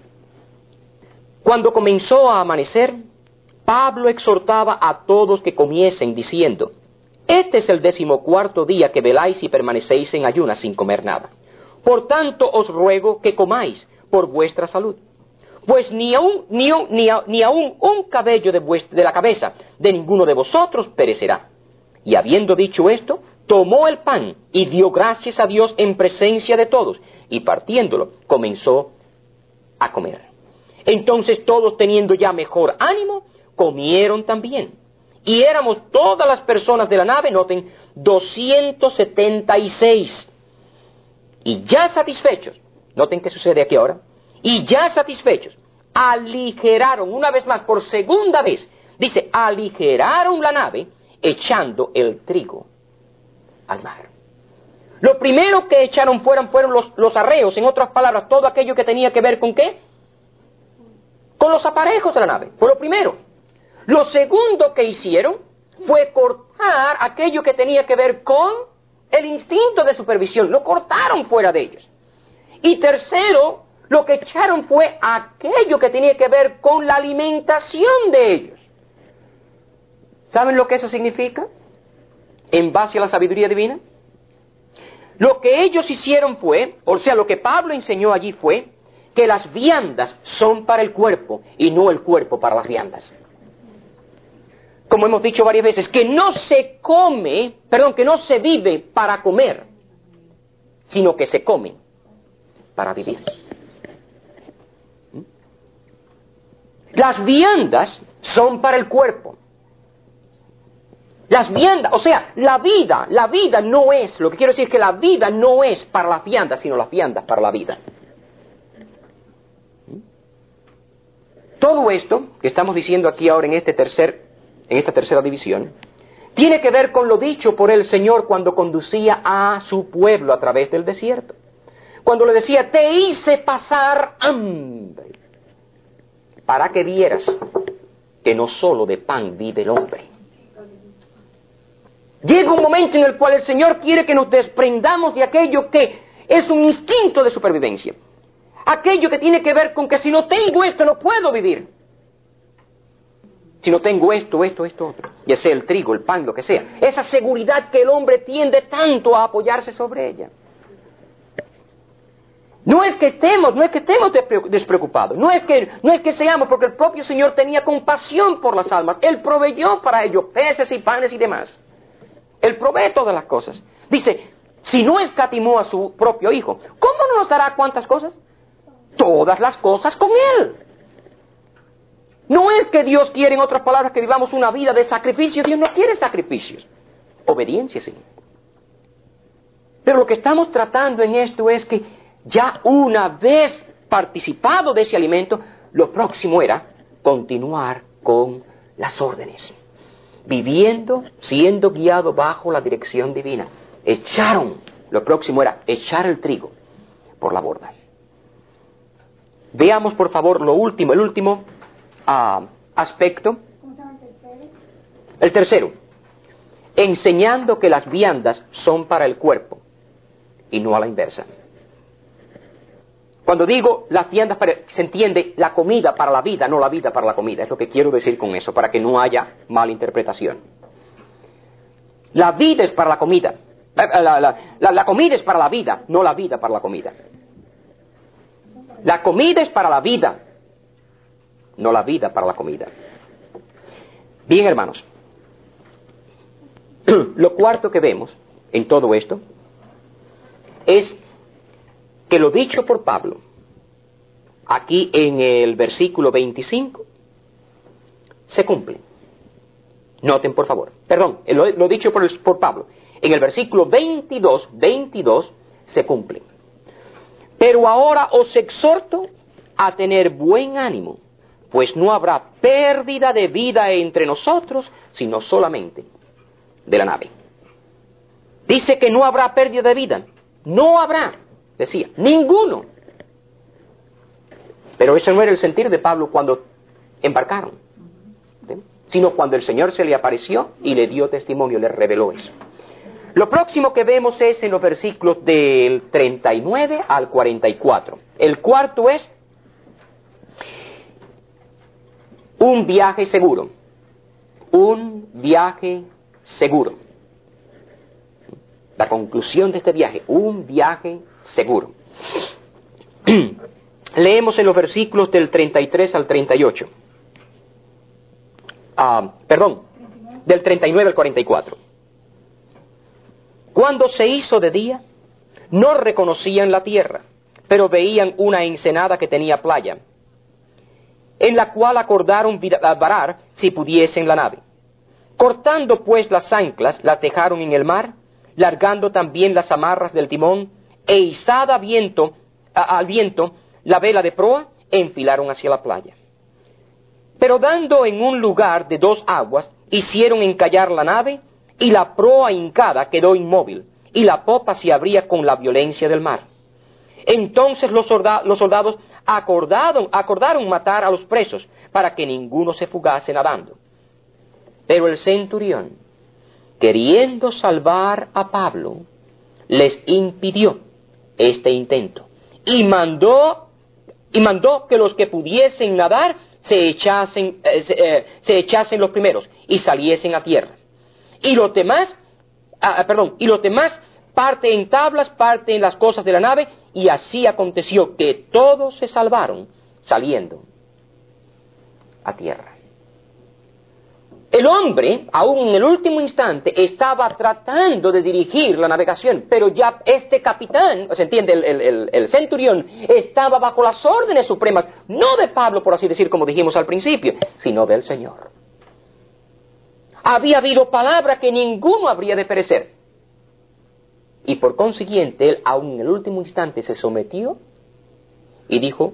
Cuando comenzó a amanecer, Pablo exhortaba a todos que comiesen, diciendo: este es el decimocuarto día que veláis y permanecéis en ayunas sin comer nada. Por tanto os ruego que comáis por vuestra salud. Pues ni aun, ni, ni, ni aun un cabello de, vuestra, de la cabeza de ninguno de vosotros perecerá. Y habiendo dicho esto, tomó el pan y dio gracias a Dios en presencia de todos, y partiéndolo, comenzó a comer. Entonces todos, teniendo ya mejor ánimo, comieron también. Y éramos todas las personas de la nave, noten, doscientos setenta y seis. Y ya satisfechos, noten qué sucede aquí ahora, y ya satisfechos, aligeraron, una vez más, por segunda vez, dice, aligeraron la nave, echando el trigo al mar. Lo primero que echaron fueron, fueron los, los arreos, en otras palabras, todo aquello que tenía que ver con ¿qué? Con los aparejos de la nave, fue lo primero. Lo segundo que hicieron fue cortar aquello que tenía que ver con el instinto de supervisión, lo cortaron fuera de ellos. Y tercero, lo que echaron fue aquello que tenía que ver con la alimentación de ellos. ¿Saben lo que eso significa? En base a la sabiduría divina. Lo que ellos hicieron fue, o sea, lo que Pablo enseñó allí fue, que las viandas son para el cuerpo y no el cuerpo para las viandas. Como hemos dicho varias veces, que no se come, perdón, que no se vive para comer, sino que se come para vivir. Las viandas son para el cuerpo. Las viandas, o sea, la vida, la vida no es, lo que quiero decir es que la vida no es para las viandas, sino las viandas para la vida. Todo esto que estamos diciendo aquí ahora en este tercer, en esta tercera división, tiene que ver con lo dicho por el Señor cuando conducía a su pueblo a través del desierto. Cuando le decía, te hice pasar hambre, para que vieras que no solo de pan vive el hombre. Llega un momento en el cual el Señor quiere que nos desprendamos de aquello que es un instinto de supervivencia. Aquello que tiene que ver con que si no tengo esto no puedo vivir. Si no tengo esto, esto, esto, otro. Ya sea el trigo, el pan, lo que sea. Esa seguridad que el hombre tiende tanto a apoyarse sobre ella. No es que estemos, no es que estemos despreocupados, no es que, no es que seamos, porque el propio Señor tenía compasión por las almas. Él proveyó para ellos peces y panes y demás. Él provee todas las cosas. Dice, si no escatimó a su propio Hijo, ¿cómo no nos dará cuántas cosas? Todas las cosas con Él. No es que Dios quiere, en otras palabras, que vivamos una vida de sacrificio. Dios no quiere sacrificios. Obediencia, sí. Pero lo que estamos tratando en esto es que ya una vez participado de ese alimento, lo próximo era continuar con las órdenes. Viviendo, siendo guiado bajo la dirección divina. Echaron, lo próximo era echar el trigo por la borda. Veamos por favor lo último, el último uh, aspecto. ¿Cómo se llama el tercero? El tercero, enseñando que las viandas son para el cuerpo y no a la inversa. Cuando digo las viandas, para, se entiende la comida para la vida, no la vida para la comida. Es lo que quiero decir con eso, para que no haya mala interpretación. La vida es para la comida. La, la, la, la, la comida es para la vida, no la vida para la comida. La comida es para la vida, no la vida para la comida. Bien, hermanos. Lo cuarto que vemos en todo esto es que lo dicho por Pablo, aquí en el versículo veinticinco, se cumple. Noten, por favor. Perdón, lo, lo dicho por, por Pablo. En el versículo veintidós, veintidós, se cumple. Pero ahora os exhorto a tener buen ánimo, pues no habrá pérdida de vida entre nosotros, sino solamente de la nave. Dice que no habrá pérdida de vida. No habrá. Decía, ninguno. Pero ese no era el sentir de Pablo cuando embarcaron, ¿sí? Sino cuando el Señor se le apareció y le dio testimonio, le reveló eso. Lo próximo que vemos es en los versículos del treinta y nueve al cuarenta y cuatro. El cuarto es un viaje seguro. Un viaje seguro. La conclusión de este viaje, un viaje seguro. Leemos en los versículos del treinta y tres al treinta y ocho. Ah, perdón, del treinta y nueve al cuarenta y cuatro. Cuando se hizo de día, no reconocían la tierra, pero veían una ensenada que tenía playa, en la cual acordaron varar si pudiesen la nave. Cortando pues las anclas, las dejaron en el mar, largando también las amarras del timón, e izada viento, a, al viento la vela de proa, enfilaron hacia la playa. Pero dando en un lugar de dos aguas, hicieron encallar la nave, y la proa hincada quedó inmóvil, y la popa se abría con la violencia del mar. Entonces los, solda- los soldados acordaron, acordaron matar a los presos, para que ninguno se fugase nadando. Pero el centurión, queriendo salvar a Pablo, les impidió este intento, y mandó, y mandó que los que pudiesen nadar se echasen, eh, se, eh, se echasen los primeros, y saliesen a tierra. Y los demás, ah, perdón, y los demás parte en tablas, parte en las cosas de la nave, y así aconteció que todos se salvaron saliendo a tierra. El hombre, aún en el último instante, estaba tratando de dirigir la navegación, pero ya este capitán, ¿se entiende? El, el, el, el centurión estaba bajo las órdenes supremas, no de Pablo, por así decir, como dijimos al principio, sino del Señor. había habido palabra que ninguno habría de perecer. Y por consiguiente, él, aun en el último instante, se sometió y dijo,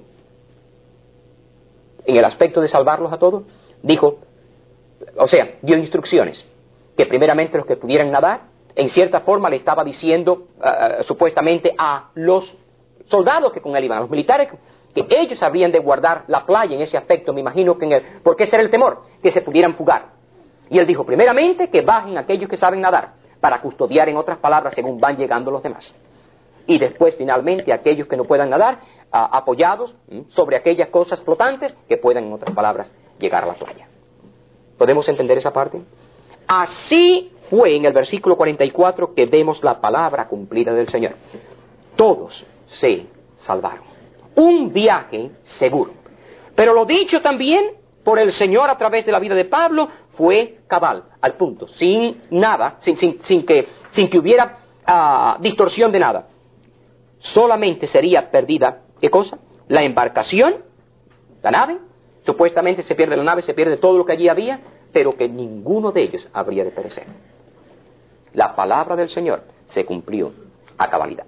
en el aspecto de salvarlos a todos, dijo, o sea, dio instrucciones, que primeramente los que pudieran nadar, en cierta forma le estaba diciendo, uh, supuestamente, a los soldados que con él iban, a los militares, que ellos habrían de guardar la playa en ese aspecto, me imagino que en el, porque ese era el temor, que se pudieran fugar. Y él dijo, primeramente, que bajen aquellos que saben nadar, para custodiar, en otras palabras, según van llegando los demás. Y después, finalmente, aquellos que no puedan nadar, uh, apoyados ¿m? sobre aquellas cosas flotantes, que puedan, en otras palabras, llegar a la playa. ¿Podemos entender esa parte? Así fue en el versículo cuarenta y cuatro que vemos la palabra cumplida del Señor. Todos se salvaron. Un viaje seguro. Pero lo dicho también por el Señor a través de la vida de Pablo fue cabal, al punto, sin nada, sin, sin, sin, que, sin que hubiera uh, distorsión de nada. Solamente sería perdida, ¿qué cosa? La embarcación, la nave. Supuestamente se pierde la nave, se pierde todo lo que allí había, pero que ninguno de ellos habría de perecer. La palabra del Señor se cumplió a cabalidad.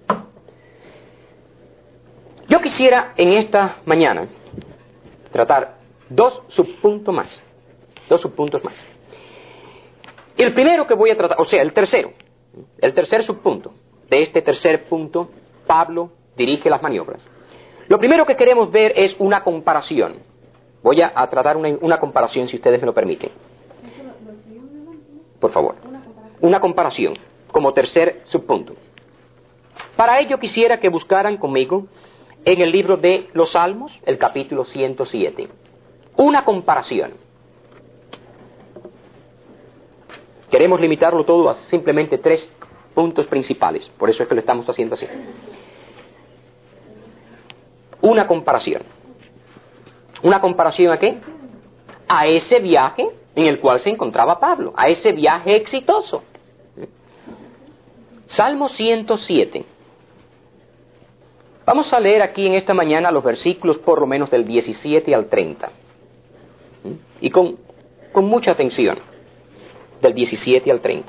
Yo quisiera en esta mañana tratar dos subpuntos más. Dos subpuntos más. El primero que voy a tratar, o sea, el tercero, el tercer subpunto de este tercer punto, Pablo dirige las maniobras. Lo primero que queremos ver es una comparación. Voy a, a tratar una, una comparación, si ustedes me lo permiten. Por favor. Una comparación, como tercer subpunto. Para ello quisiera que buscaran conmigo en el libro de los Salmos, el capítulo ciento siete. Una comparación. Queremos limitarlo todo a simplemente tres puntos principales. Por eso es que lo estamos haciendo así. Una comparación. ¿Una comparación a qué? A ese viaje en el cual se encontraba Pablo. A ese viaje exitoso. Salmo ciento siete. Vamos a leer aquí en esta mañana los versículos por lo menos del diecisiete al treinta. Y con, con mucha atención. Del diecisiete al treinta.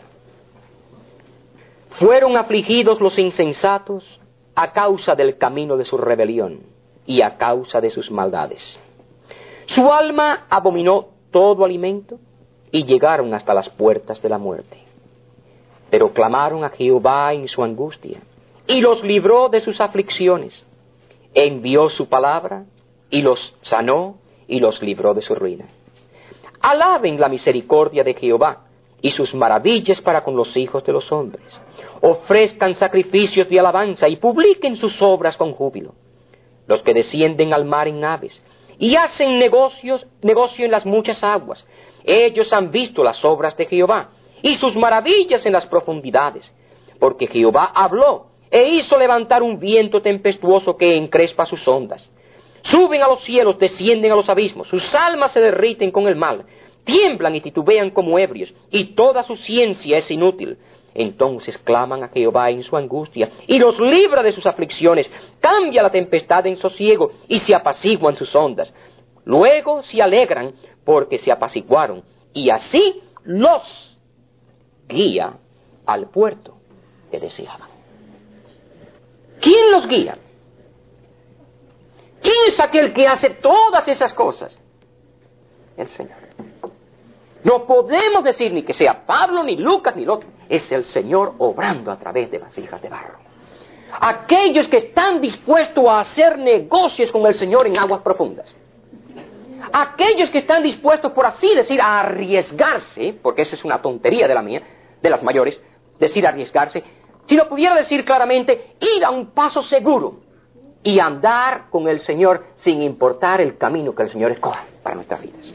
Fueron afligidos los insensatos a causa del camino de su rebelión y a causa de sus maldades. Su alma abominó todo alimento y llegaron hasta las puertas de la muerte. Pero clamaron a Jehová en su angustia y los libró de sus aflicciones. Envió su palabra y los sanó y los libró de su ruina. Alaben la misericordia de Jehová y sus maravillas para con los hijos de los hombres. Ofrezcan sacrificios de alabanza y publiquen sus obras con júbilo. Los que descienden al mar en naves y hacen negocios, negocio en las muchas aguas. Ellos han visto las obras de Jehová y sus maravillas en las profundidades. Porque Jehová habló e hizo levantar un viento tempestuoso que encrespa sus ondas. Suben a los cielos, descienden a los abismos, sus almas se derriten con el mal. Tiemblan y titubean como ebrios, y toda su ciencia es inútil. Entonces claman a Jehová en su angustia, y los libra de sus aflicciones. Cambia la tempestad en sosiego, y se apaciguan sus ondas. Luego se alegran, porque se apaciguaron, y así los guía al puerto que deseaban. ¿Quién los guía? ¿Quién es aquel que hace todas esas cosas? El Señor. No podemos decir ni que sea Pablo, ni Lucas, ni lo otro. Es el Señor obrando a través de vasijas de barro. Aquellos que están dispuestos a hacer negocios con el Señor en aguas profundas. Aquellos que están dispuestos, por así decir, a arriesgarse, porque esa es una tontería de la mía, de las mayores, decir arriesgarse, si lo pudiera decir claramente, ir a un paso seguro y andar con el Señor sin importar el camino que el Señor escoja para nuestras vidas.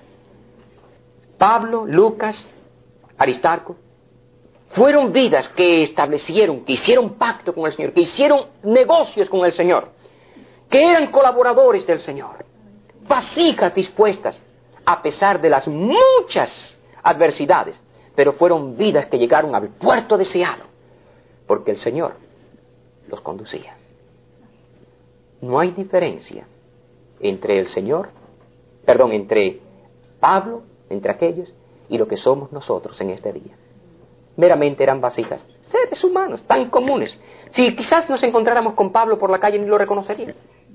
Pablo, Lucas, Aristarco, fueron vidas que establecieron, que hicieron pacto con el Señor, que hicieron negocios con el Señor, que eran colaboradores del Señor, vasijas dispuestas a pesar de las muchas adversidades, pero fueron vidas que llegaron al puerto deseado, porque el Señor los conducía. No hay diferencia entre el Señor, perdón, entre Pablo, entre aquellos, y lo que somos nosotros en este día. Meramente eran vasijas, seres humanos, tan comunes. Si quizás nos encontráramos con Pablo por la calle, ni lo reconocerían.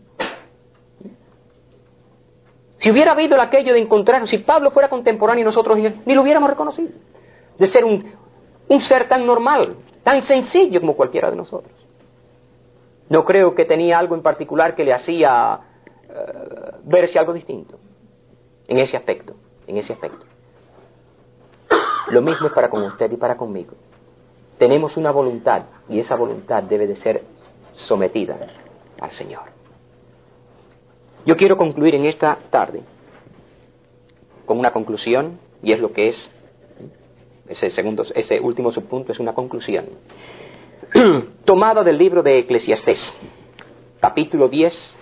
Si hubiera habido aquello de encontrarnos, si Pablo fuera contemporáneo y nosotros, ni lo hubiéramos reconocido. De ser un, un ser tan normal, tan sencillo como cualquiera de nosotros. No creo que tenía algo en particular que le hacía uh, verse algo distinto. En ese aspecto, en ese aspecto. Lo mismo es para con usted y para conmigo. Tenemos una voluntad y esa voluntad debe de ser sometida al Señor. Yo quiero concluir en esta tarde con una conclusión, y es lo que es, ese, segundo, ese último subpunto es una conclusión, tomada del libro de Eclesiastés, capítulo diez,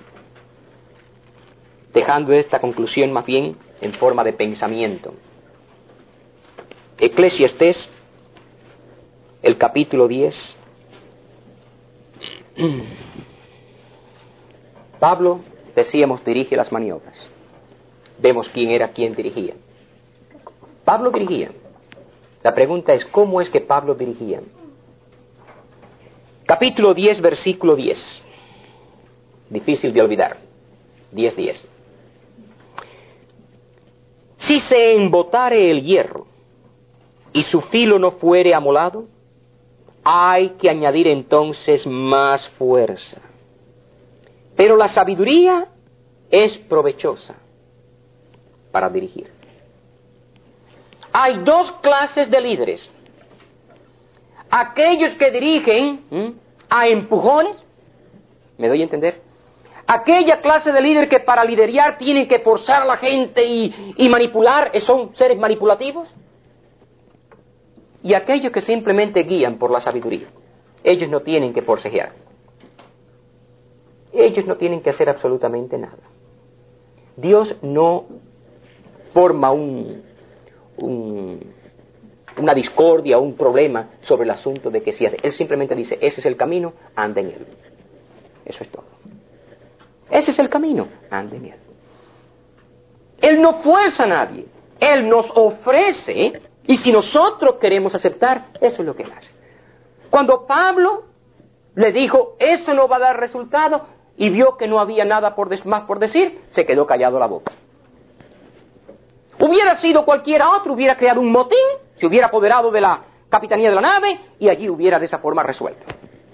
dejando esta conclusión más bien en forma de pensamiento. Eclesiastés, el capítulo diez. Pablo, decíamos, dirige las maniobras. Vemos quién era quien dirigía. Pablo dirigía. La pregunta es, ¿cómo es que Pablo dirigía? Capítulo diez, versículo diez. Difícil de olvidar. diez, diez. Si se embotare el hierro y su filo no fuere amolado, hay que añadir entonces más fuerza. Pero la sabiduría es provechosa para dirigir. Hay dos clases de líderes. Aquellos que dirigen ¿m? a empujones, ¿me doy a entender? Aquella clase de líder que para liderar tienen que forzar a la gente y, y manipular, son seres manipulativos. Y aquellos que simplemente guían por la sabiduría. Ellos no tienen que forcejear. Ellos no tienen que hacer absolutamente nada. Dios no forma un, un, una discordia o un problema sobre el asunto de que si hace. Él simplemente dice, ese es el camino, anda en él. Eso es todo. Ese es el camino, anda en él. Él no fuerza a nadie. Él nos ofrece, y si nosotros queremos aceptar, eso es lo que él hace. Cuando Pablo le dijo, eso no va a dar resultado, y vio que no había nada por des- más por decir, se quedó callado la boca. Hubiera sido cualquiera otro, hubiera creado un motín, se hubiera apoderado de la capitanía de la nave, y allí hubiera de esa forma resuelto.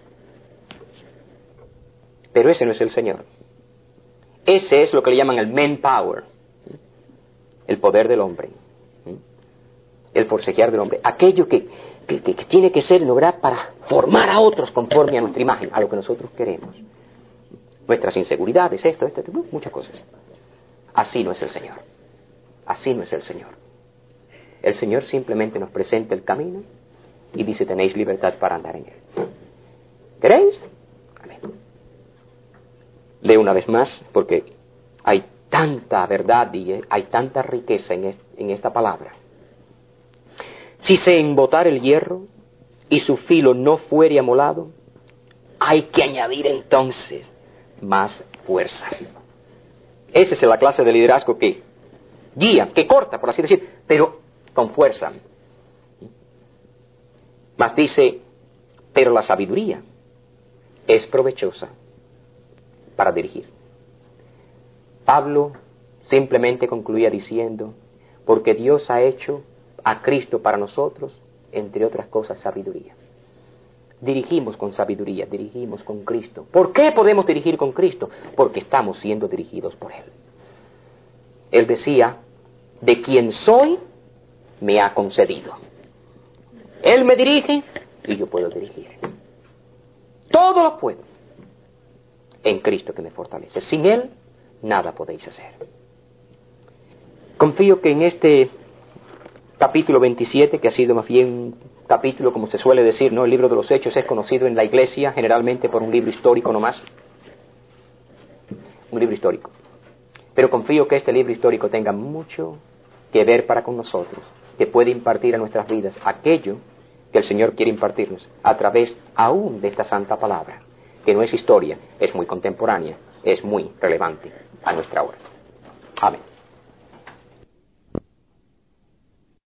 Pero ese no es el Señor. Ese es lo que le llaman el manpower, el poder del hombre, el forcejear del hombre, aquello que, que, que tiene que ser lograr para formar a otros conforme a nuestra imagen, a lo que nosotros queremos. Nuestras inseguridades, esto, esto, esto, muchas cosas. Así no es el Señor. Así no es el Señor. El Señor simplemente nos presenta el camino y dice, tenéis libertad para andar en él. ¿Queréis? Amén. Leo una vez más, porque hay tanta verdad y hay tanta riqueza en, est- en esta palabra. Si se embotare el hierro y su filo no fuere amolado, hay que añadir entonces más fuerza. Esa es la clase de liderazgo que guía, que corta, por así decir, pero con fuerza. Mas dice, pero la sabiduría es provechosa para dirigir. Pablo simplemente concluía diciendo, porque Dios ha hecho a Cristo para nosotros, entre otras cosas, sabiduría. Dirigimos con sabiduría, dirigimos con Cristo. ¿Por qué podemos dirigir con Cristo? Porque estamos siendo dirigidos por Él. Él decía, de quien soy, me ha concedido. Él me dirige y yo puedo dirigir. Todo lo puedo en Cristo que me fortalece. Sin Él, nada podéis hacer. Confío que en este capítulo veintisiete, que ha sido más bien un capítulo, como se suele decir, ¿no? El libro de los Hechos es conocido en la Iglesia generalmente por un libro histórico nomás. Un libro histórico. Pero confío que este libro histórico tenga mucho que ver para con nosotros, que puede impartir a nuestras vidas aquello que el Señor quiere impartirnos a través aún de esta santa palabra, que no es historia, es muy contemporánea, es muy relevante a nuestra hora. Amén.